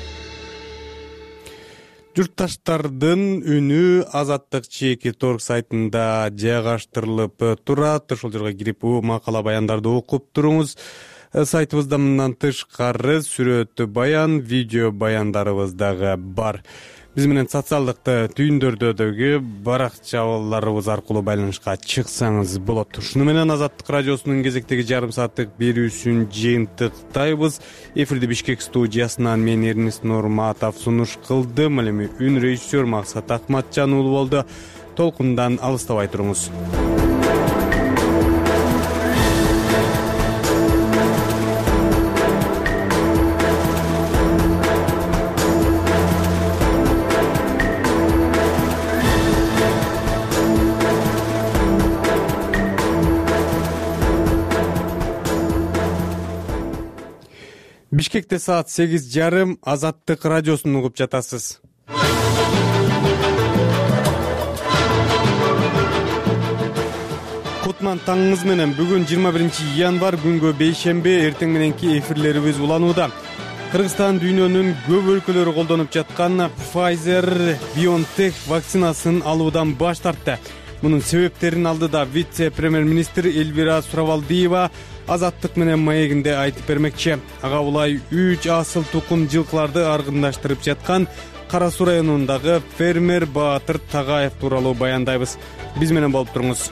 Журтташтардын үнү azattik.org сайтында жайгаштырылып турат. Ошол жерге кирип макала баяндарды окуп туруңуз. Сайтыбызда мындан тышкары сүрөт баян, видео баяндарыбыз дагы бар. Биз менен социалдык түйүндөрдөгү баракчаларыбыз аркылуу байланышка чыксаңыз болот. Ушуну менен Азаттык радиосунун кезектеги жарым сааттык берүүсүн жыйынтыктайбыз. Эфирди Бишкек студиясынан мен Эрнест Нурматов сунуш кылдым. Ал эми үн режиссер Максат Акматжан уулу болду. Толкундан алыстабай туруңуз. Бишкекте саат 8:30. Азаттык радиосун угуп жатасыз. Кутман таңыңыз менен бүгүн 21 январь күнгө бейшемби эртең мененки эфирлерибиз уланууда. Кыргызстан дүйнөнүн көп өлкөлөрү колдонуп жаткан Pfizer BioNTech вакцинасын алуудан баш тартты. Мунун себептерин алдыда вице-премьер-министр Элвира Суравалдиева Азаттык менен маегинде айтып бермекчи. Ага улай 3 асыл тукум жылкыларды аргындаштырып жаткан Кара Суу районундагы фермер Баатыр Тагаев тууралуу баяндайбыз. Биз менен болуп туруңуз.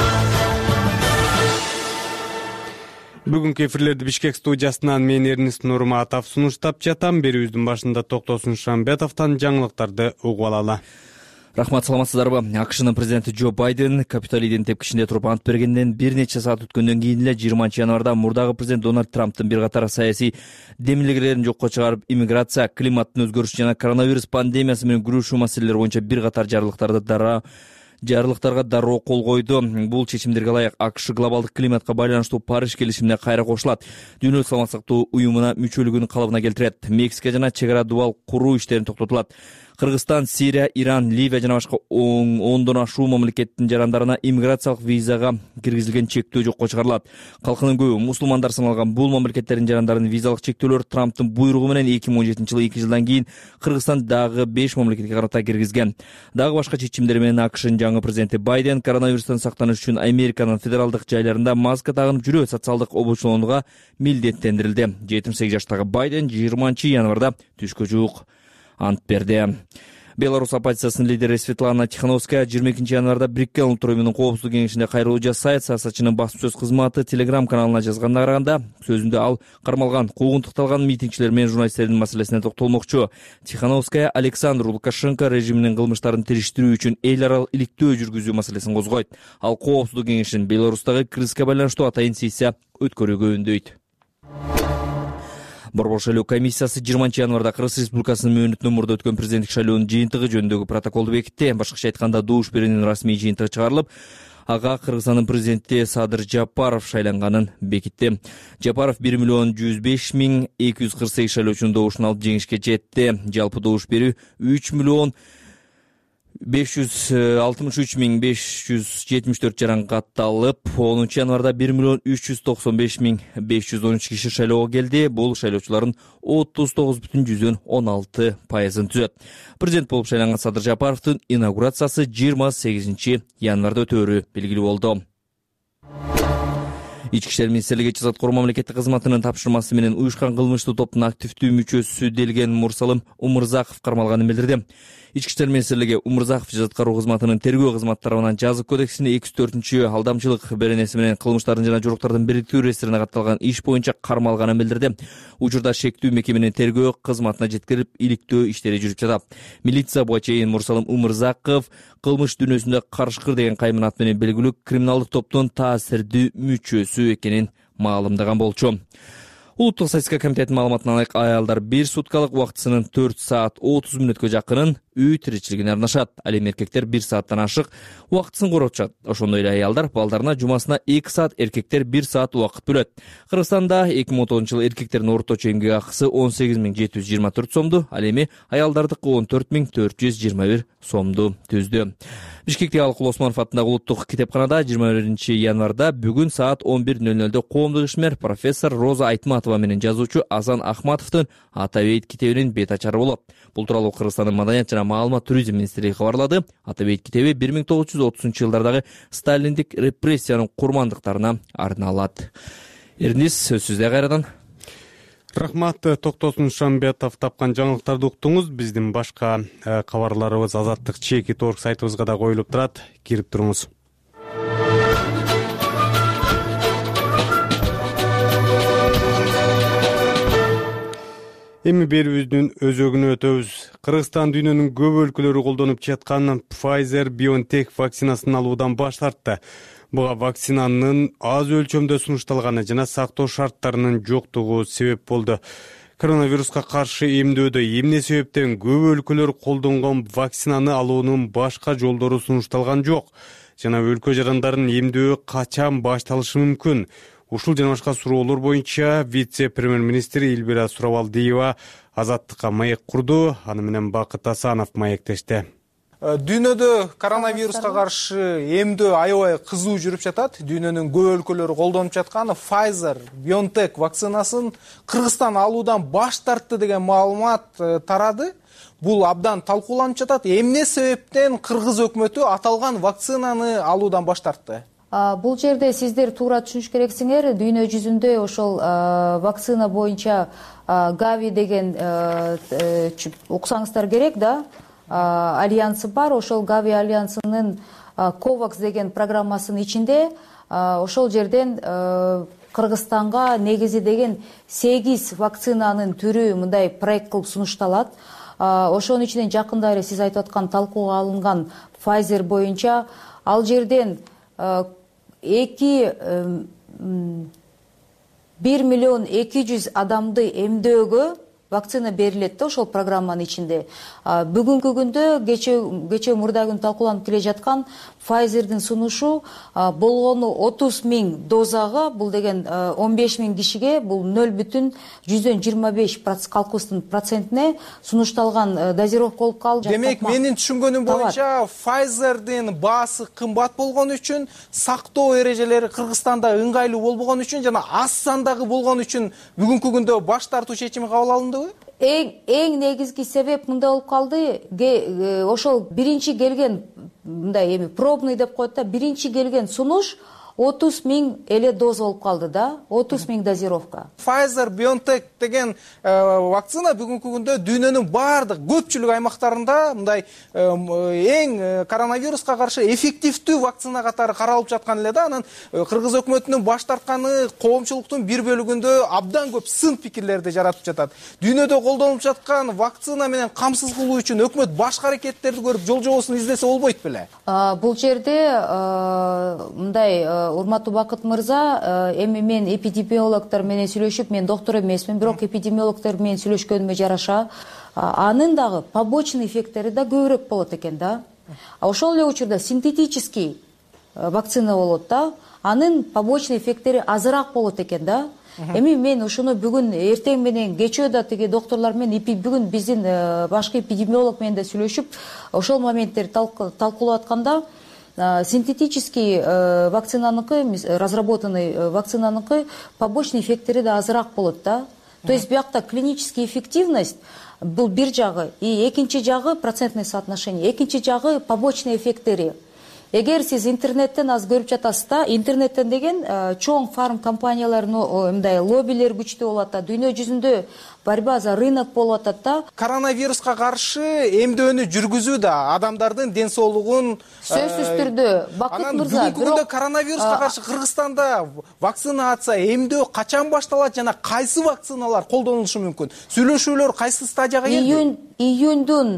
Бүгүнкү эфирлерди Бишкек студиясынан мен Эрнест Нурматов сунуштап жатам. Берүүбүздүн башында Токтосун Шамбетовдон жаңылыктарды угуп алалы. Рахмат, саламатсыздарбы? АКШнын президенти Джо Байден Капитолийдин тепкичинде туруп ант бергенден бир нече саат өткөндөн кийин эле 20 январда мурдагы президент Дональд Трамптын бир катар саясий демилгелерин жокко чыгарып, иммиграция, климаттын өзгөрүшү жана коронавирус пандемиясы менен күрөшүү маселелери боюнча бир катар жарлыктарга дароо кол койду. Бул чечимдерге ылайык АКШ глобалдык климатка байланыштуу Париж келишимине кайра кошулат. Дүйнөлүк саламаттык сактоо уюмуна мүчөлүгүн калыбына келтирет. Мексика жана чек ара дубал куруу иштерин токтотулат. Кыргызстан, Сирия, Иран, Ливия жана башка 10дон ашуун мамлекеттин жарандарына иммиграциялык визага киргизилген чектөө жокко чыгарылат. Калкынын көбү мусулмандар саналган бул мамлекеттердин жарандарынын визалык чектөөлөрү Трамптын буйругу менен 2017-жылы 2 жылдан кийин Кыргызстан дагы 5 мамлекетке карата киргизген. Дагы башка чечимдер менен АКШнын жаңы президенти Байден коронавирустан сактаныш үчүн Американын федералдык жайларында маска тагынып жүрүү социалдык обучуулоонууга милдеттендирилди. 78 жаштагы Байден 20 январда түшкө жуук ант берди. Беларусь оппозициясынын лидери Светлана Тихановская 22 январда Бириккен Улуттар уюмунун коопсуздук кеңешинде кайрылуу жасайт. Саясатчынын басма сөз кызматы Telegram каналына жазганына караганда, сөзүндө ал кармалган, куугунтукталган митингчилер менен журналисттердин маселесине токтолмокчу. Тихановская Александр Лукашенко режиминин кылмыштарын териштирүү үчүн эл аралык иликтөө жүргүзүү маселесин козгойт. Ал коопсуздук кеңешинин Беларустагы кризиске байланыштуу атайын сессия өткөрүүгө үндөйт. Борбор шайлоо комиссиясы 20 январда Кыргыз Республикасынын мөөнөтүнөн мурда өткөн президенттик шайлоонун жыйынтыгы жөнүндөгү протоколду бекитти. Башкача айтканда, Дууш беренин расмий жыйынтыгы чыгарылып, ага Кыргызстандын президенти Садыр Жапаров шайланганын бекитти. Жапаров 1,105,248 шайлоочунун добушун алып жеңишке жетти. Жалпы добуш берүү 3,563,574 жаран катталып, 10 январда 1,395,513 киши шайлоого келди. Бул шайлоочулардын 39,16%-ын түзөт. Президент болуп шайланган Садыр Жапаровдун инаугурациясы 28 январда өтөөрү белгилүү болду. Ички иштер министрлиги Чазат короо мамлекеттик кызматынын тапшырмасы менен уюшкан кылмыштуу топтун активдүү мүчөсү делген Мурсалым Умурзаков кармалганын билдирди. Ички иштер министрлиги Умурзаков Чазат короо кызматынын тергөө кызматы тарабынан жазык кодексинин 204 алдамчылык беренеси менен кылмыштардын жана жоруктардын бириктүү реестрине катталган иш боюнча кармалганын билдирди. Учурда шектүү мекеменин тергөө кызматына жеткирип, иликтөө иштери жүрүп жатат. Милиция буга чейин Мурсалым Умурзаков кылмыш дүйнөсүндө Карышкыр деген кайым ат менен белгилүү криминалдык топтун таасирдүү мүчөсү экенин маалымдаган болчу. Улуттук статистика комитетинин маалыматына ылайык, аялдар 1 суткалык убактысынын 4 саат 30 мүнөткө жакынын үй тиричилигине арнашат. Ал эми эркектер 1 сааттан ашык убактысын коротушат. Ошондой эле аялдар балдарына жумасына 2 саат, эркектер 1 саат убакыт бөлөт. Кыргызстанда 2010-жылы эркектердин орточо эмгек акысы 18,724 сомду, ал эми аялдардыкы 14,421 сомду түздү. Бишкектеги Алкул Осмонов атындагы улуттук китепканада 21 январда бүгүн саат 11:00 коомдук ишмер профессор Роза Айтматова менен жазуучу Азан Ахматовдун Ата бейит китебинин бет ачары болот. Бул тууралуу Кыргызстандын маданият жана маалымат туризм министрлиги кабарлады. Ата бейит китеби 1930-жылдардагы сталиндик репрессиянын курмандыктарына арналат. Эрнис, сөз сизде кайрадан. Рахмат, Токтосун Шамбетов тапкан жаңылыктарды уктуңуз. Биздин башка кабарларыбыз Азаттык Чекит.org сайтыбызга да коюлуп турат. Кирип туруңуз. Эми берүүбүздүн өзөгүнө өтөбүз. Кыргызстан дүйнөнүн көп өлкөлөрү колдонуп жаткан Pfizer-BioNTech вакцинасын алуудан баш тартты. Буга вакцинанын аз өлчөмдө сунушталганы жана сактоо шарттарынын жоктугу себеп болду. Коронавируска каршы эмдөөдө эмне себептен көп өлкөлөр колдонгон вакцинаны алуунун башка жолдору сунушталган жок жана өлкө жарандарын эмдөө качан башталышы мүмкүн? Ушул жана башка суроолор боюнча вице-премьер-министр Эльвира Сурабалдиева Азаттыкка маек курду. Аны менен Бакыт Асанов маектешти. Дүйнөдө коронавируска каршы эмдөө аябай кызуу жүрүп жатат. Дүйнөнүн көп өлкөлөрү колдонуп жаткан Pfizer-BioNTech вакцинасын Кыргызстан алуудан баш тартты деген маалымат тарады. Бул абдан талкууланып жатат. Эмне себептен Кыргыз өкмөтү аталган вакцинаны алуудан баш тартты? Бул жерде сиздер туура түшүнүш керексиңер. Дүйнө жүзүндө ошол вакцина боюнча Gavi деген уксаңыздар керек да, альянсы бар. Ошол Gavi альянсынын COVAX деген программасынын ичинде ошол жерден Кыргызстанга негизи деген 8 вакцинанын түрү мындай проект кылып сунушталат. Ошонун ичинен жакында эле сиз айтып аткан талкууга алынган Pfizer боюнча ал жерден 1 миллион 200 адамды эмдөөгө вакцина берилет да ошол программанын ичинде. Бүгүнкү күндө кечээ мурда күн талкууланып келе жаткан Pfizer'дин сунушу болгону 30 000 дозага, бул деген 15 000 кишиге, бул 0,125 калкыбыздын процентине сунушталган дозировка болуп калды. Демек, менин түшүнгөнүм боюнча Pfizer'дин баасы кымбат болгон үчүн, сактоо эрежелери Кыргызстанда ыңгайлуу болбогон үчүн жана аз сандагы болгон үчүн бүгүнкү күндө баш тартуу чечими кабыл алынды. Эң негизги себеп мындай болуп калды. Ошол биринчи келген мындай пробный деп коет да, биринчи келген сунуш 30 000 эле доза болуп калды да, 30 000 дозировка. Pfizer-BioNTech деген вакцина бүгүнкү күндө дүйнөнүн баардык көпчүлүк аймактарында мындай эң коронавируска каршы эффективдүү вакцина катары каралып жаткан эле да. Анан Кыргыз өкмөтүнүн баш тартканы коомчулуктун бир бөлүгүндө абдан көп сын пикирлерди жаратып жатат. Дүйнөдө колдонулуп жаткан вакцина менен камсыз кылуу үчүн өкмөт башка аракеттерди көрүп жол жобосун издесе болбойт беле? Бул жерде мындай урматтуу Бакыт мырза, эми мен эпидемиологдор менен сүйлөшүп, мен доктор эмесмин, бирок эпидемиологдор менен сүйлөшкөнүмө жараша, анын дагы побочный эффекттери да көбүрөөк болот экен да. Ошол эле учурда синтетический вакцина болот да, анын побочный эффекттери азыраак болот экен да. Эми мен ошону бүгүн эртең менен кечөө да тиги доктурлар менен бүгүн биздин башка эпидемиолог менен да сүйлөшүп, ошол моменттерди талкуулап атканда, синтетический вакцинаныкы, разработанный вакцинаныкы побочный эффекттери да азыраак болот да. То есть биякта клинический эффективность бул бир жагы, и экинчи жагы процентное соотношение, экинчи жагы побочный эффекттери. Эгер сиз интернеттен аз көрүп жатасыз да, интернеттен деген чоң фарм компаниялардын мындай лоббилер күчтүү болот да, дүйнө жүзүндө борьба за рынок болуп атат да. Коронавируска каршы эмдөөнү жүргүзүү да адамдардын ден соолугун сөзсүз түрдө. Бакыт мырза, бүгүнкү күндө коронавируска каршы Кыргызстанда вакцинация, эмдөө качан башталат жана кайсы вакциналар колдонулушу мүмкүн? Сүйлөшүүлөр кайсы стадияга келди? Июндун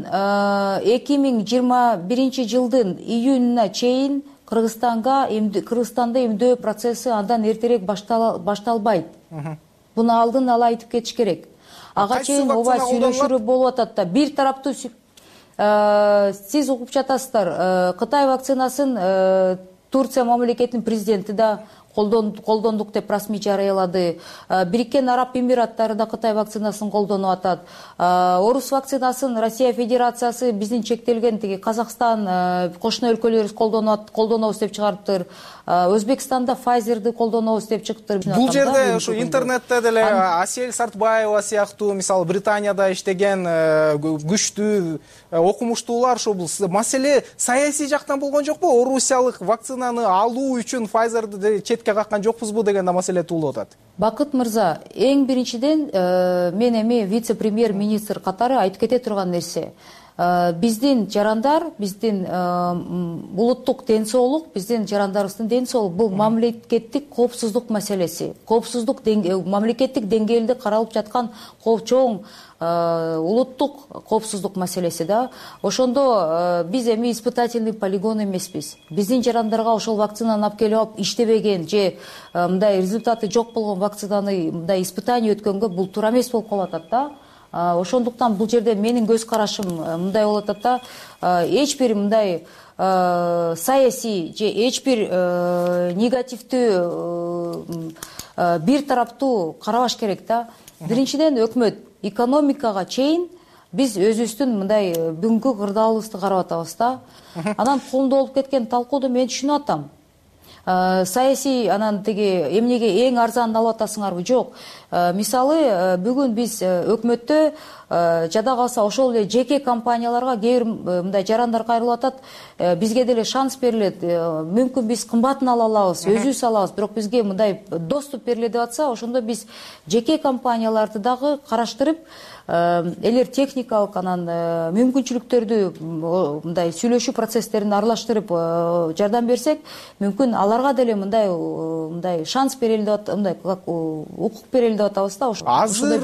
2021 жылдын июнуна чейин Кыргызстанда эмдөө процесси андан эртерээк башталбайт. Буну алдын ала айтып кетиш керек. Ага чейин ооба сүйлөшүүлөр болуп атат да. Бир тараптуу сиз угуп жатасыздар, Кытай вакцинасын Турция мамлекетинин президенти да колдондук деп расмий жарыялады. Бириккен Араб Эмираттары да Кытай вакцинасын колдонуп атат. Орус вакцинасын Россия Федерациясы биздин чектелген тиги Казакстан, кошуна өлкөлөрүбүз колдонобуз деп чыгарыптыр. Өзбекстанда Pfizer'ды колдонобуз деп чыктыр. Бул жерде ушу интернетте деле Асель Сартбаева сыяктуу, мисалы Британияда иштеген күчтүү окумуштуулар ушу бул маселе саясий жактан болгон жокпу? Орусиялык вакцинаны алуу үчүн Pfizer'ды четке четке каккан жокпузбу деген да маселе туулуп атат. Бакыт мырза, эң биринчиден мен эми вице-премьер министр катары айтып кете турган нерсе. Биздин жарандар, биздин улуттук ден соолук, биздин жарандарыбыздын ден соолугу бул мамлекеттик коопсуздук маселеси. Коопсуздук мамлекеттик деңгээлде каралып жаткан чоң улуттук коопсуздук маселеси да. Ошондо биз эми испытательный полигон эмеспиз. Биздин жарандарга ошол вакцинаны алып келип алып иштебеген же мындай результаты жок болгон вакцинаны мындай испытание өткөнгө бул туура эмес болуп калып атат да. Ошондуктан бул жерде менин көз карашым мындай болуп атат да, эч бир мындай саясий же эч бир негативдүү бир тараптуу карабаш керек да. Биринчиден өкмөт экономикага чейин биз өзүбүздүн мындай бүгүнкү кырдаалыбызды карап атабыз да. Анан колунда болуп кеткен талкууду мен түшүнүп атам. Саясий анан тиги эмнеге эң арзанын алып атасыңарбы? Жок. Мисалы бүгүн биз өкмөттө жада калса ошол эле жеке компанияларга кээ бир мындай жарандар кайрылып атат. Бизге деле шанс берилет. Мүмкүн биз кымбатын ала алабыз, өзүбүз алабыз, бирок бизге мындай доступ бериле деп атса, ошондо биз жеке компанияларды дагы караштырып, элер техникалык анан мүмкүнчүлүктөрдү мындай сүйлөшүү процесстерин аралаштырып жардам берсек, мүмкүн аларга деле мындай шанс берели деп атат, мындай укук берели деп атабыз да. Азыр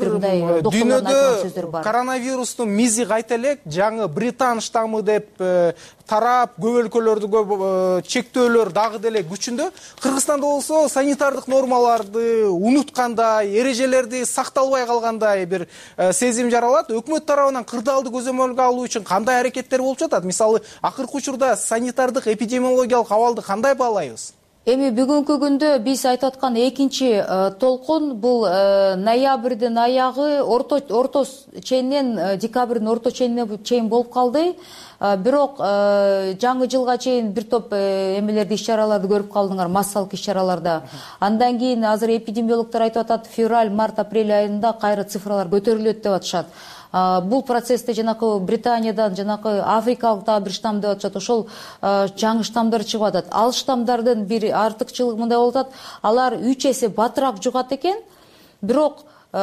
дүйнөдө коронавирустун мизи кайта элек, жаңы Британ штаммы деп тарап, көп өлкөлөрдө чектөөлөр дагы деле күчүндө. Кыргызстанда болсо санитардык нормаларды унуткандай, эрежелерди сакталбай калгандай бир сезим жаралат. Өкмөт тарабынан кырдаалды көзөмөлгө алуу үчүн кандай аракеттер болуп жатат? Мисалы, акыркы учурда санитардык эпидемиологиялык абалды кандай баалайбыз? Эми бүгүнкү күндө биз айтып аткан экинчи толкун бул ноябрдын аягы орто ченинен декабрдын орто ченине чейин болуп калды. Бирок жаңы жылга чейин бир топ эмелерди, иш-чараларды көрүп калдыңар, массалык иш-чараларда. Андан кийин азыр эпидемиологдор айтып атат, февраль, март, апрель айында кайра цифралар көтөрүлөт деп атышат. Бул процессте жанакы Британиядан, жанакы африкалык дагы бир штамм деп атышат. Ошол жаңы штаммдар чыгып атат. Ал штаммдардын бир артыкчылыгы мындай болуп атат, алар 3 эсе батыраак жугат экен, бирок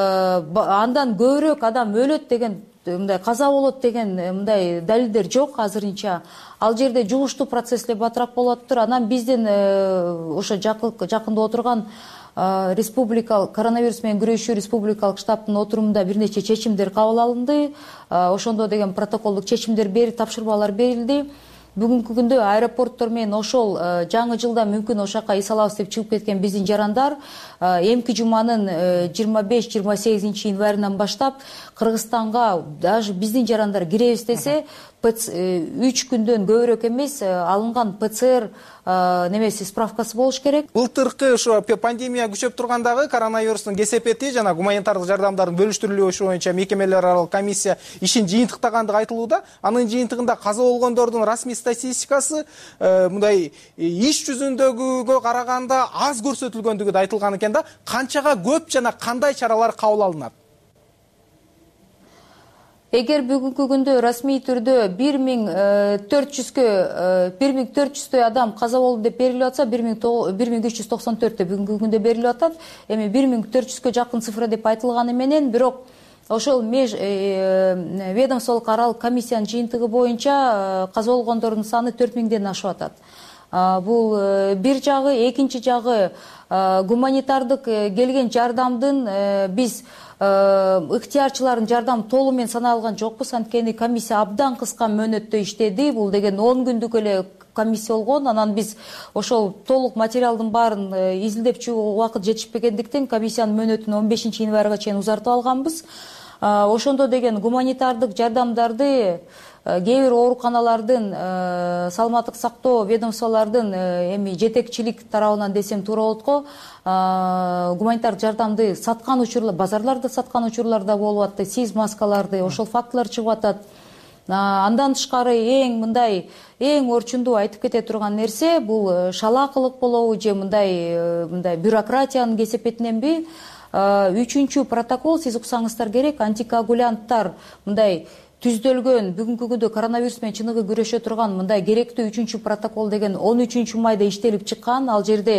андан көбүрөөк адам өлөт деген, мындай каза болот деген мындай далилдер жок азырынча. Ал жерде жугуштуу процесс эле батыраак болуп атыптыр. Анан биздин ошо жакында отурган республикалык коронавирус менен күрөшүү республикалык штабтын отурумунда бир нече чечимдер кабыл алынды. Ошондо деген протоколдук чечимдер тапшырмалар берилди. Бүгүнкү күндө аэропорттор менен ошол жаңы жылда мүмкүн ошол жака эс алабыз деп чыгып кеткен биздин жарандар эмки жуманын 25-28 январынан баштап Кыргызстанга даже биздин жарандар киребиз десе 3 күндөн көбүрөөк эмес алынган ПЦР немеси справкасы болуш керек. Былтыркы ошо пандемия күчөп тургандагы коронавирустун кесепети жана гуманитардык жардамдардын бөлүштүрүлүшү боюнча мекемелер аралык комиссия ишин жыйынтыктагандыгы айтылууда. Анын жыйынтыгында каза болгондордун расмий статистикасы мындай иш жүзүндөгүгө караганда аз көрсөтүлгөндүгү да айтылган экен да. Канчага көп жана кандай чаралар кабыл алынат? Эгер бүгүнкү күндө расмий түрдө 1400 адам каза болду деп берилип атса, 1394 бүгүнкү күндө берилип атат. Эми 1400 жакын цифра деп айтылганы менен, бирок ошол ведомстволук аралык комиссиянын жыйынтыгы боюнча каза болгондордун саны 4000ден ашып атат. Бул бир жагы, экинчи жагы гуманитардык келген жардамдын биз ыктыярчылардын жардам толугу менен санай алган жокпуз. Анткени комиссия абдан кыска мөөнөттө иштеди. Бул деген 10 күндүк эле комиссия болгон. Анан биз ошол толук материалдын баарын изилдеп чыгууга убакыт жетишпегендиктен комиссиянын мөөнөтүн 15 январга чейин узартып алганбыз. Ошондо деген гуманитардык жардамдарды кээ бир ооруканалардын, саламаттык сактоо ведомстволордун эми жетекчилик тарабынан десем туура болот го, гуманитардык жардамды саткан учурлар, базарларда саткан учурлар да болуп атты, сиз маскаларды, ошол фактылар чыгып атат. Андан тышкары эң орчундуу айтып кете турган нерсе бул шалаакылык болобу же мындай бюрократиянын кесепетиненби? 3-чү протокол, сиз уксаңыздар керек, антикоагулянттар мындай түздөлгөн, бүгүнкү күндө коронавирус менен чыныгы күрөшө турган мындай керектүү 3-чү протокол деген 13 майда иштелип чыккан. Ал жерде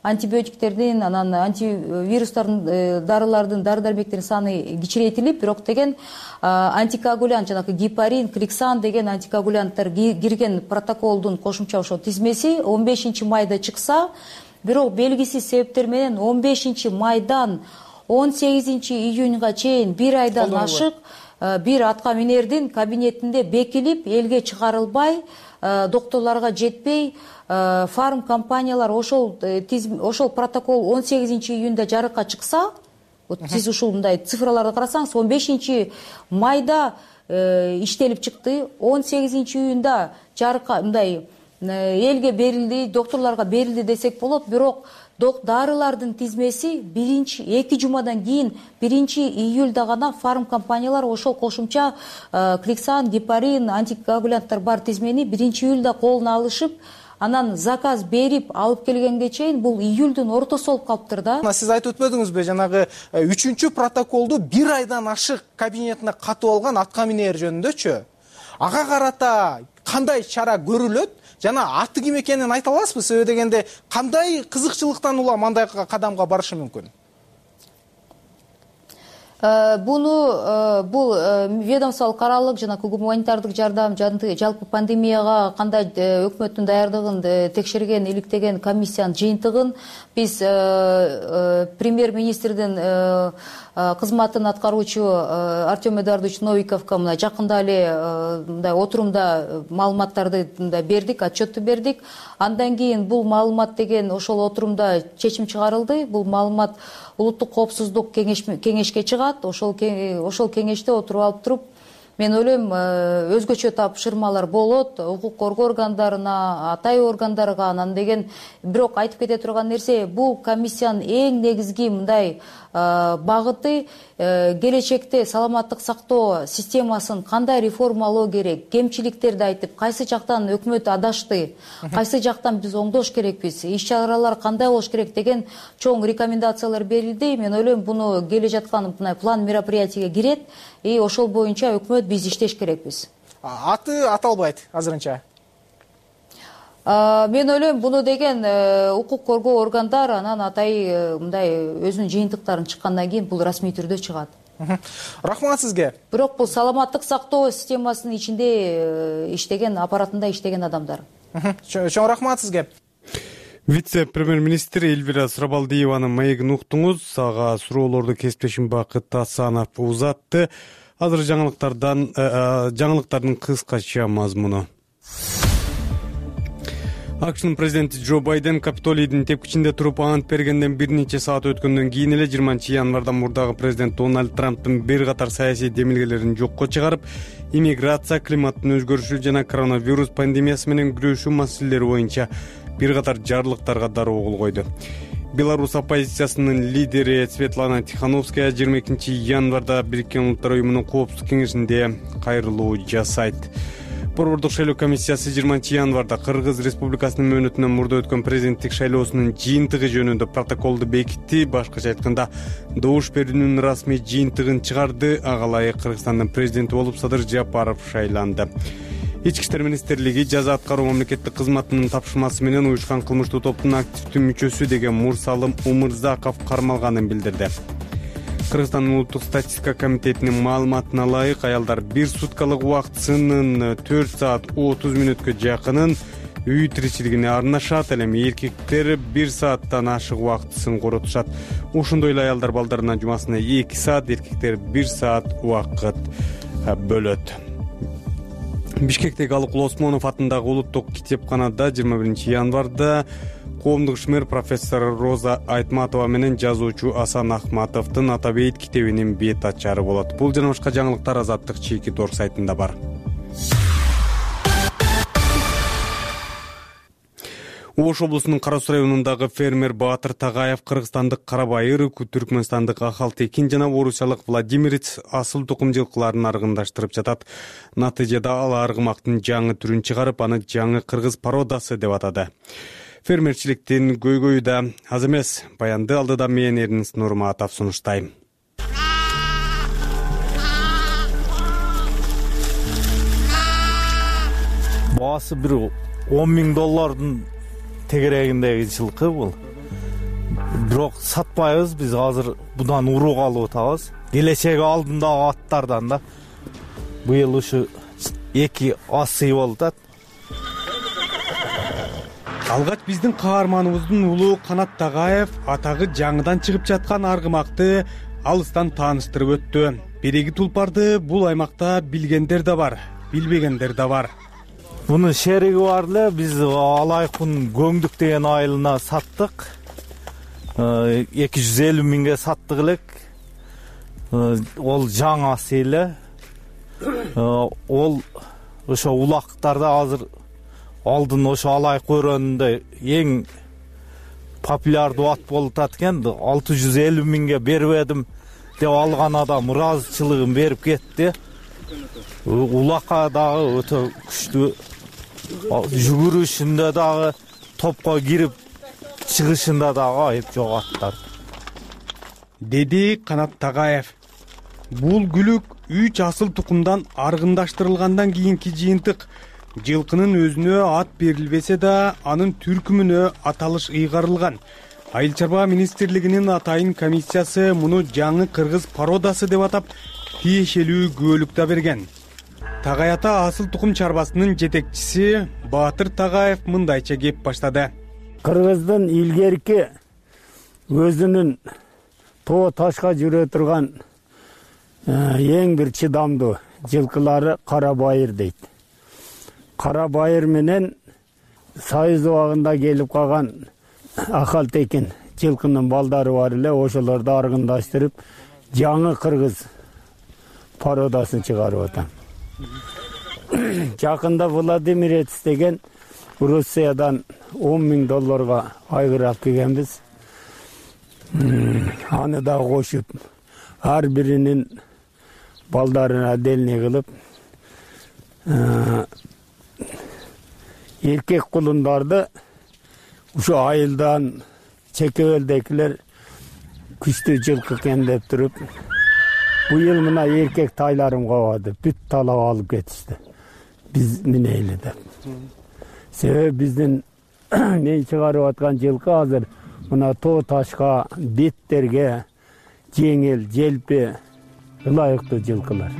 антибиотиктердин анан антивирустардын дарылардын дары дармектердин саны кичирейтилип, бирок деген антикоагулянт жанагы гепарин, кликсан деген антикоагулянттар кирген протоколдун кошумча ошо тизмеси 15 майда чыкса, бирок белгисиз себептер менен 15 майдан 18 июньга чейин бир айдан ашык бир атка минердин кабинетинде бекилип, элге чыгарылбай, доктурларга жетпей, фарм компаниялар ошол протокол 18 июнда жарыкка чыкса, сиз ушул мындай цифраларды карасаңыз, 15 майда иштелип чыкты, 18 июнда жарыкка мындай элге берилди, доктурларга берилди десек болот, бирок дарылардын тизмеси 2 жумадан кийин 1 июлда гана фарм компаниялар ошол кошумча кликсан, гепарин, антикоагулянттар бар тизмени 1 июлда колуна алышып, анан заказ берип алып келгенге чейин бул июлдун ортосу болуп калыптыр да. Сиз айтып өтпөдүңүзбү, жанагы 3-чү протоколду бир айдан ашык кабинетине катып алган атка минер жөнүндөчү? Ага карата кандай чара көрүлөт? Жана аты ким экенин айта аласызбы? Себеби дегенде кандай кызыкчылыктан улам андай кадамга барышы мүмкүн? Бул ведомстволук аралык жана гуманитардык жардам, жалпы пандемияга кандай өкмөттүн даярдыгын текшерген, иликтеген комиссиянын жыйынтыгын биз премьер-министрдин кызматын аткаруучу Артем Эдуардович Новиковго мына жакында эле мындай отурумда маалыматтарды бердик, отчетту бердик. Андан кийин бул маалымат деген ошол отурумда чечим чыгарылды. Бул маалымат улуттук коопсуздук кеңешке чыгат. Ошол кеңеште отуруп алып туруп, мен ойлойм, өзгөчө тапшырмалар болот, укук коргоо органдарына, атай органдарга, анан деген бирок айтып кете турган нерсе, бул комиссиянын эң негизги мындай багыты келечекте саламаттык сактоо системасын кандай реформалоо керек, кемчиликтерди айтып, кайсы жактан өкмөт адашты, кайсы жактан биз оңдош керекпиз, иш-чаралар кандай болуш керек деген чоң рекомендациялар берилди. Мен ойлойм, буну келе жаткан план мероприятийге кирет, и ошол боюнча өкмөт биз иштеш керекпиз. Аты аталбайт азырынча. Мен ойлойм, буну деген укук коргоо органдар анан атай мындай өзүнүн жыйынтыктарын чыккандан кийин бул расмий түрдө чыгат. Рахмат сизге. Бирок бул саламаттык сактоо системасынын ичинде иштеген, аппаратында иштеген адамдар. Чоң рахмат сизге. Вице-премьер-министр Эльвира Сурабалдиеванын маегин уктуңуз. Ага суроолорду кесиптешим Бакыт Асанов узатты. Азыр жаңылыктардын кыскача мазмуну. AQShnын президенти Джо Байден Капитолийдин тепкичинде туруп ант бергенден бир нече саат өткөндөн кийин эле 20 январда мурдагы президент Дональд Трамптын бир катар саясий демилгелерин жокко чыгарып, иммиграция, климаттын өзгөрүшү жана коронавирус пандемиясы менен күрөшүү маселелери боюнча бир катар жарлыктарга дароо кол койду. Беларусь оппозициясынын лидери Светлана Тихановская 22 январда Бириккен Улуттар уюмунун коопсуздук кеңешинде кайрылуу жасайт. Борбордук шайлоо комиссиясы 20 январда Кыргыз Республикасынын мөөнөтүнөн мурда өткөн президенттик шайлоосунун жыйынтыгы жөнүндө протоколду бекитти. Башкача айтканда, добуш берүүнүн расмий жыйынтыгын чыгарды. Ага ылайык Кыргызстандын президенти болуп Садыр Жапаров шайланды. Ички иштер министрлиги жаза аткаруу мамлекеттик кызматынын тапшырмасы менен уюшкан кылмыштуу топтун активдүү мүчөсү деген Мурсалым Умурзаков кармалганын билдирди. Кыргызстандын улуттук статистика комитетинин маалыматына ылайык, аялдар бир суткалык убактысынын 4 саат 30 мүнөткө жакынын үй тиричилигине арнашат, эми эркектер 1 сааттан ашык убактысын коротушат. Ошондой эле аялдар балдарына жумасына 2 саат, эркектер 1 саат убакыт бөлөт. Бишкектеги Алыкул Осмонов атындагы улуттук китепканада 21 январда коомдук ишмер профессор Роза Айтматова менен жазуучу Асан Ахматовдун Атабейт китебинин бет ачары болот. Бул жана башка жаңылыктар Азаттык чийки торг сайтында бар. Ош облусунун Кара Суу районундагы фермер Баатыр Тагаев кыргызстандык Карабайыр, түркмөнстандык Ахалтекин жана орусиялык Владимирец асыл тукум жылкыларын аргындаштырып жатат. Натыйжада ал аргымактын жаңы түрүн чыгарып, аны жаңы кыргыз породасы деп атады. Фермерчиликтин көйгөйү да аз эмес. Баянды алдыда мен Эрнис Нурматов сунуштайм. Баасы бир $10,000 тегерегиндеги жылкы бул. бирок сатпайбыз. Биз азыр будан урук алып атабыз. Келечеги алдындагы аттардан да. Быйыл ушу 2 асы болуп атат. Алгач биздин каарманыбыздын уулу Канат Тагаев атагы жаңыдан чыгып жаткан аргымакты алыстан тааныштырып өттү. Береги тулпарды бул аймакта билгендер да бар, билбегендер да бар. Бунун шериги бар эле. Биз Алайкун Көңдүк деген айылына саттык. 250 миңге саттык элек. Ол жаңасы эле. Ол ошо улактарда азыр алдын ошо Алайк өрөөнүндө эң популярдуу ат болуп атат экен. 650 миңге бербедим деп алган адам ыраазычылыгын берип кетти. Улакка дагы өтө күчтүү, жүгүрүшүндө дагы, топко кирип чыгышында дагы айып жок аттар, деди Канат Тагаев. Бул күлүк 3 асыл тукумдан аргындаштырылгандан кийинки жыйынтык. Жылкынын өзүнө ат берилбесе да, анын түркүмүнө аталыш ыйгарылган. Айыл чарба министрлигинин атайын комиссиясы муну жаңы кыргыз породасы деп атап, тиешелүү күбөлүк да берген. Tagay ата асыл тукум чарбасынын жетекчиси Баатыр Тагаев мындайча кеп баштады. Кыргыздын илгерки өзүнүн тоо ташка жүрө турган эң бир чыдамдуу жылкылары Кара Байыр дейт. Кара Байыр менен Сайыз убагында келип калган Акал Текин жылкынын балдары бар эле, ошолорду аргындаштырып жаңы кыргыз породасын чыгарып атам. Жакында Владимирец деген Русиядан $10,000 айгыр алып келгенбиз. Аны да кошуп, ар биринин балдарына отдельный кылып, эркек кулундарды ушу айылдан чекебелдекилер күчтүү жылкы экен деп туруп, быйыл мына эркек тайларым кабады, бүт талап алып кетишти. Биз минейли деп. Себеби биздин мен чыгарып аткан жылкы азыр мына тоо ташка, беттерге жеңил, желпи ылайыктуу жылкылар.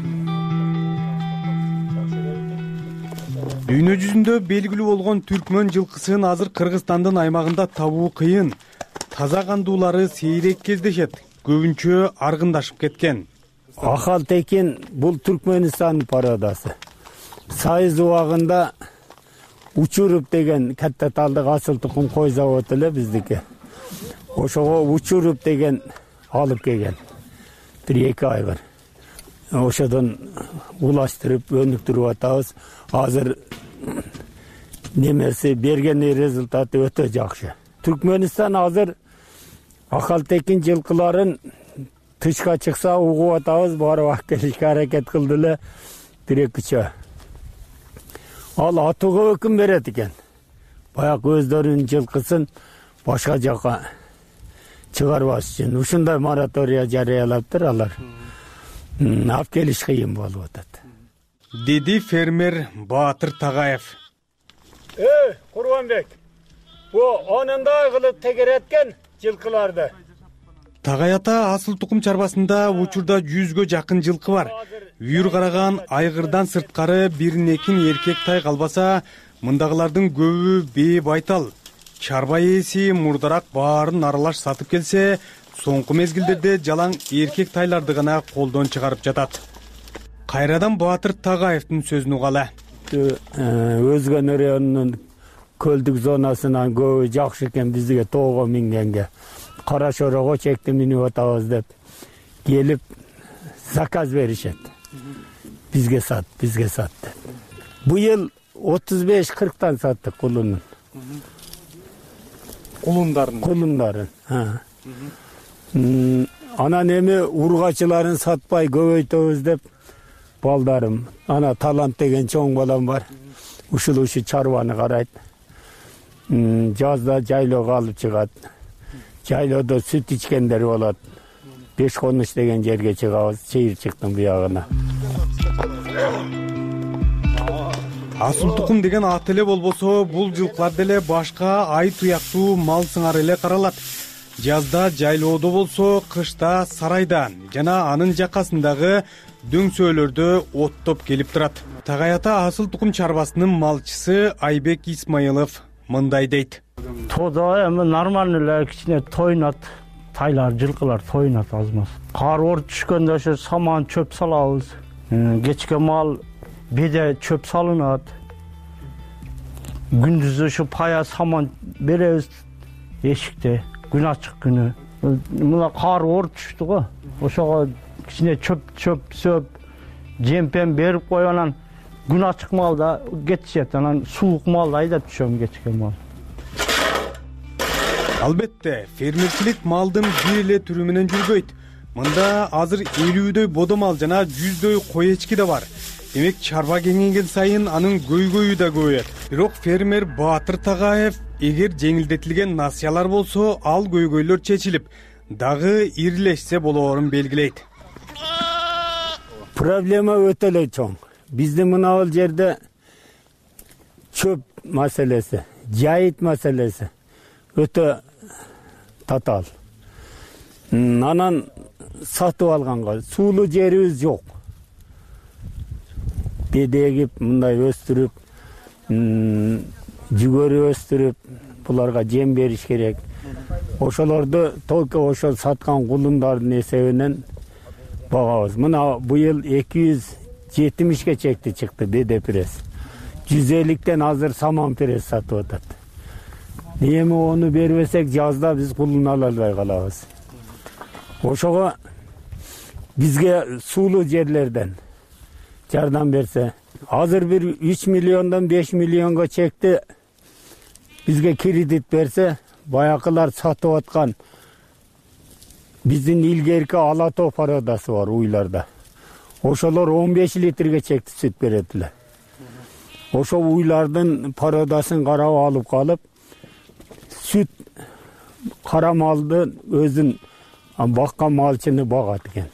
Дүйнө жүзүндө белгилүү болгон түркмөн жылкысын азыр Кыргызстандын аймагында табуу кыйын. Таза кандуулары сейрек кездешет, көбүнчө аргындашып кеткен. Акал Текин бул Түркмөнстандын породасы. Сайыз убагында Учуруп деген катта талдык асыл тукум кой заводу эле биздики. Ошого Учуруп деген алып келген. 1-2 айгыр. Ошодон улаштырып, өнүктүрүп атабыз. Азыр немеси берген результаты өтө жакшы. Түркмөнстан азыр Акал Текин жылкыларын тышка чыкса угуп атабыз, барып ак келишке аракет кылды эле 1-2. Ал атууга өкүм берет экен. Баяк өздөрүнүн жылкысын башка жака чыгарбаш үчүн ушундай моратория жарыялаптыр алар. Алып келиш кыйын болуп атат, деди фермер Баатыр Тагаев. Курбанбек, бу анындай кылып тегереткен жылкыларды. Tagay ата асыл тукум чарбасында учурда 100гө жакын жылкы бар. Үйүр караган айгырдан сырткары 1-2 эркек тай калбаса, мындагылардын көбү бээ байтал. Чарба ээси мурдарак баарын аралаш сатып келсе, соңку мезгилдерде жалаң эркек тайларды гана колдон чыгарып жатат. Кайрадан Баатыр Тагаевдин сөзүн угалы. Өзгөн районунун көлдүк зонасынан көбү жакшы экен бизге тоого мингенге. Кара Шорого чекти минип атабыз деп келип заказ беришет. Бизге сат деп. Быйыл 35-40тан саттык кулунун. Кулундарын. Анан эми ургачыларын сатпай көбөйтөбүз деп балдарым. Ана Талант деген чоң балам бар. Ушу чарбаны карайт. Жазда жайлоого алып чыгат. Жайлоодо сүт ичкендер болот. 5 конуш деген жерге чыгабыз, чыйырчыктын буягына. Асыл тукум деген ат эле болбосо, бул жылкылар деле башка ай туяктуу мал сыңары эле каралат. жазда жайлоодо болсо кышта сарайда жана анын жакасындагы дөңсөөлөрдө оттоп келип турат. Tagay Ата асыл тукум чарбасынын малчысы Айбек Исмаилов мындай дейт. Тода эми нормально эле кичине тойнат. Тайлар, жылкылар тойнат азмаз. Кар ор түшкөндө ошо саман чөп салабыз. Кечке мал беде чөп салынат. Күндүз ошо пая саман беребиз эшикте. Күн ачык күнү. Мына кар ор түштү го. Ошого кичине чөп сөп жемпен берип коюп анан күн ачык малда кетишет. Анан суук малды айдап түшөм кечке мал. Албетте, фермерчилик малдын бир эле түрү менен жүрбөйт. Мында азыр 50дөй бодо мал жана 100дөй кой эчки да бар. Демек чарба кеңейген сайын анын көйгөйү да көбөйөт. Бирок фермер Баатыр Тагаев эгер жеңилдетилген насыялар болсо, ал көйгөйлөр чечилип, дагы ирилешсе болоорун белгилейт. Проблема өтө эле чоң. Биздин мына жерде чөп маселеси, жайыт маселеси өтө татаал. Анан сатып алганга суулуу жерибиз жок. Беде эгип, мындай өстүрүп, жүгөрү өстүрүп, буларга жем бериш керек. Ошолорду только ошол саткан кулундардын эсебинен багабыз. Мына быйыл 270ге чекти чыкты беде пресс. 150ден азыр саман пресс сатып атат. Эми ону бербесек жазда биз кулун ала албай калабыз. Ошого бизге суулуу жерлерден жардам берсе, азыр бир 3 миллиондон 5 миллионго чекти бизге кредит берсе, баякылар сатып аткан биздин илгерки ала тоо породасы бар уйларда. Ошолор 15 литрге чекти сүт берет эле. Ошо уйлардын породасын карап алып калып, сүт кара малды өзүн баккан малчыны багат экен.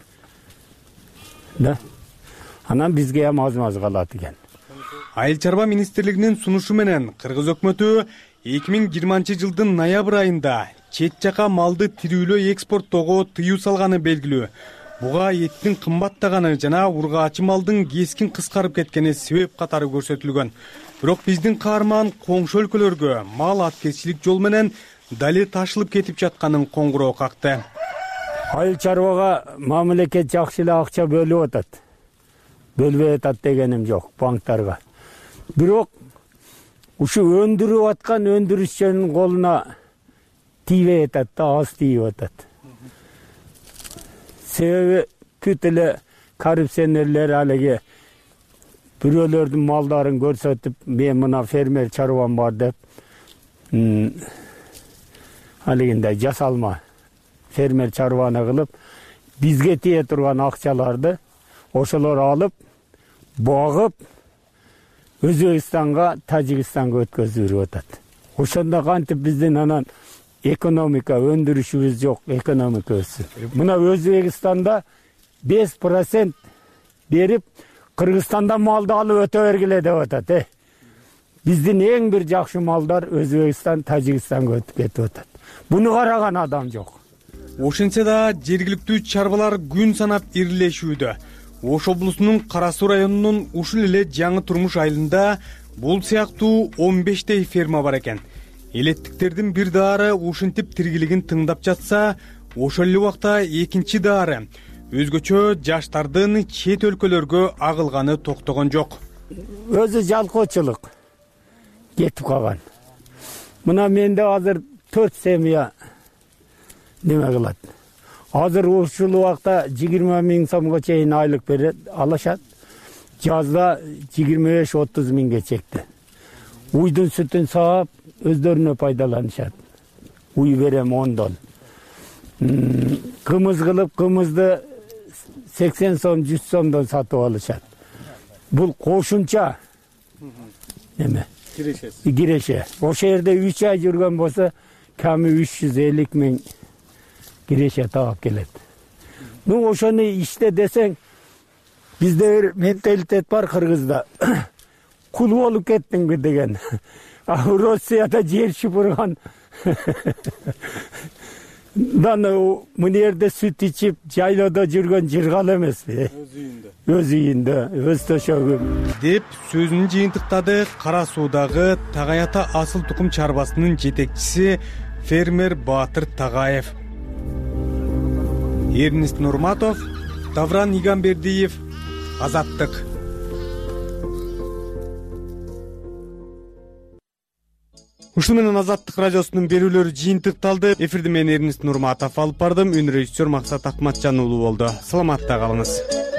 Да. Анан бизге ham аз калат экен. Айыл чарба министрлигинин сунушу менен Кыргыз өкмөтү 2020-жылдын ноябрь айында чет жака малды тирүүлөө экспорттоого тыюу салганы белгилүү. Буга эттин кымбаттаганы жана ургаачы малдын кескин кыскарып кеткени себеп катары көрсөтүлгөн. Бирок биздин каарман коңшу өлкөлөргө мал аткезчилик жол менен дали ташылып кетип жатканын коңгуроо какты. Айыл чарбага мамлекет жакшы эле акча бөлүп атат. Бөлбөй атат дегеним жок банктарга. Бирок ушу өндүрүп аткан өндүрүшчүнүн колуна тийбей атат да, аз тийип атат. Себеби бүт эле коррупционерлер алиги бирөөлөрдүн малдарын көрсөтүп, мен мына фермер чарбам бар деп, алигинде жасалма фермер чарбаны кылып, бизге тие турган акчаларды ошолор алып, багып, Өзбекстанга, Тажикстанга өткөзүп жүрүп атат. Ошондо кантип биздин анан экономика, өндүрүшүбүз жок, экономика өссүн. Мына Өзбекстанда 5% берип, Кыргызстанда малды алып өтө бергиле деп атат. Биздин эң бир жакшы малдар Өзбекстан, Тажикстанга өтүп кетип атат. Буну караган адам жок. Ошентсе да жергиликтүү чарбалар күн санап ирилешүүдө. Ош облусунун Кара Суу районунун ушул эле Жаңы Турмуш айылында бул сыяктуу 15 ферма бар экен. Элеттиктердин бир даары ушинтип тиргилигин тыңдап жатса, ошол эле убакта экинчи даары өзгөчө жаштардын чет өлкөлөргө агылганы токтогон жок. Өзү жалкоочулук кетип калган. Мына менде азыр 4 семья неме кылат. Азыр ушул убакта 20 000 сомго чейин айлык берет, алышат. Жазда 25-30 миңге чекти. Уйдун сүтүн саап, өздөрүнө пайдаланышат. Уй берем 10дон. Кымыз кылып, кымызды 80 сом, 100 сомдон сатып алышат. Бул кошумча неме? Киреше. Ошол жерде 3 ай жүргөн болсо, ками 350 миң киреше таап келет. Ну ошону иште десең, бизде бир менталитет бар Кыргызда. Кул болуп кеттиңби деген. Россияда жер шупурган мына жерде сүт ичип жайлоодо жүргөн жыргал эмеспи? Өз үйүндө, өз төшөгү деп сөзүн жыйынтыктады Кара Суудагы Тагаята асыл тукум чарбасынын жетекчиси фермер Баатыр Тагаев. Эрнест Нурматов, Давран Игамбердиев, Азаттык. Ушуну менен Азаттык радиосунун берүүлөрү жыйынтыкталды. Эфирди мен Эрнест Нурматов алып бардым. Үн режиссер Максат Акматжан уулу болду. Саламатта калыңыз.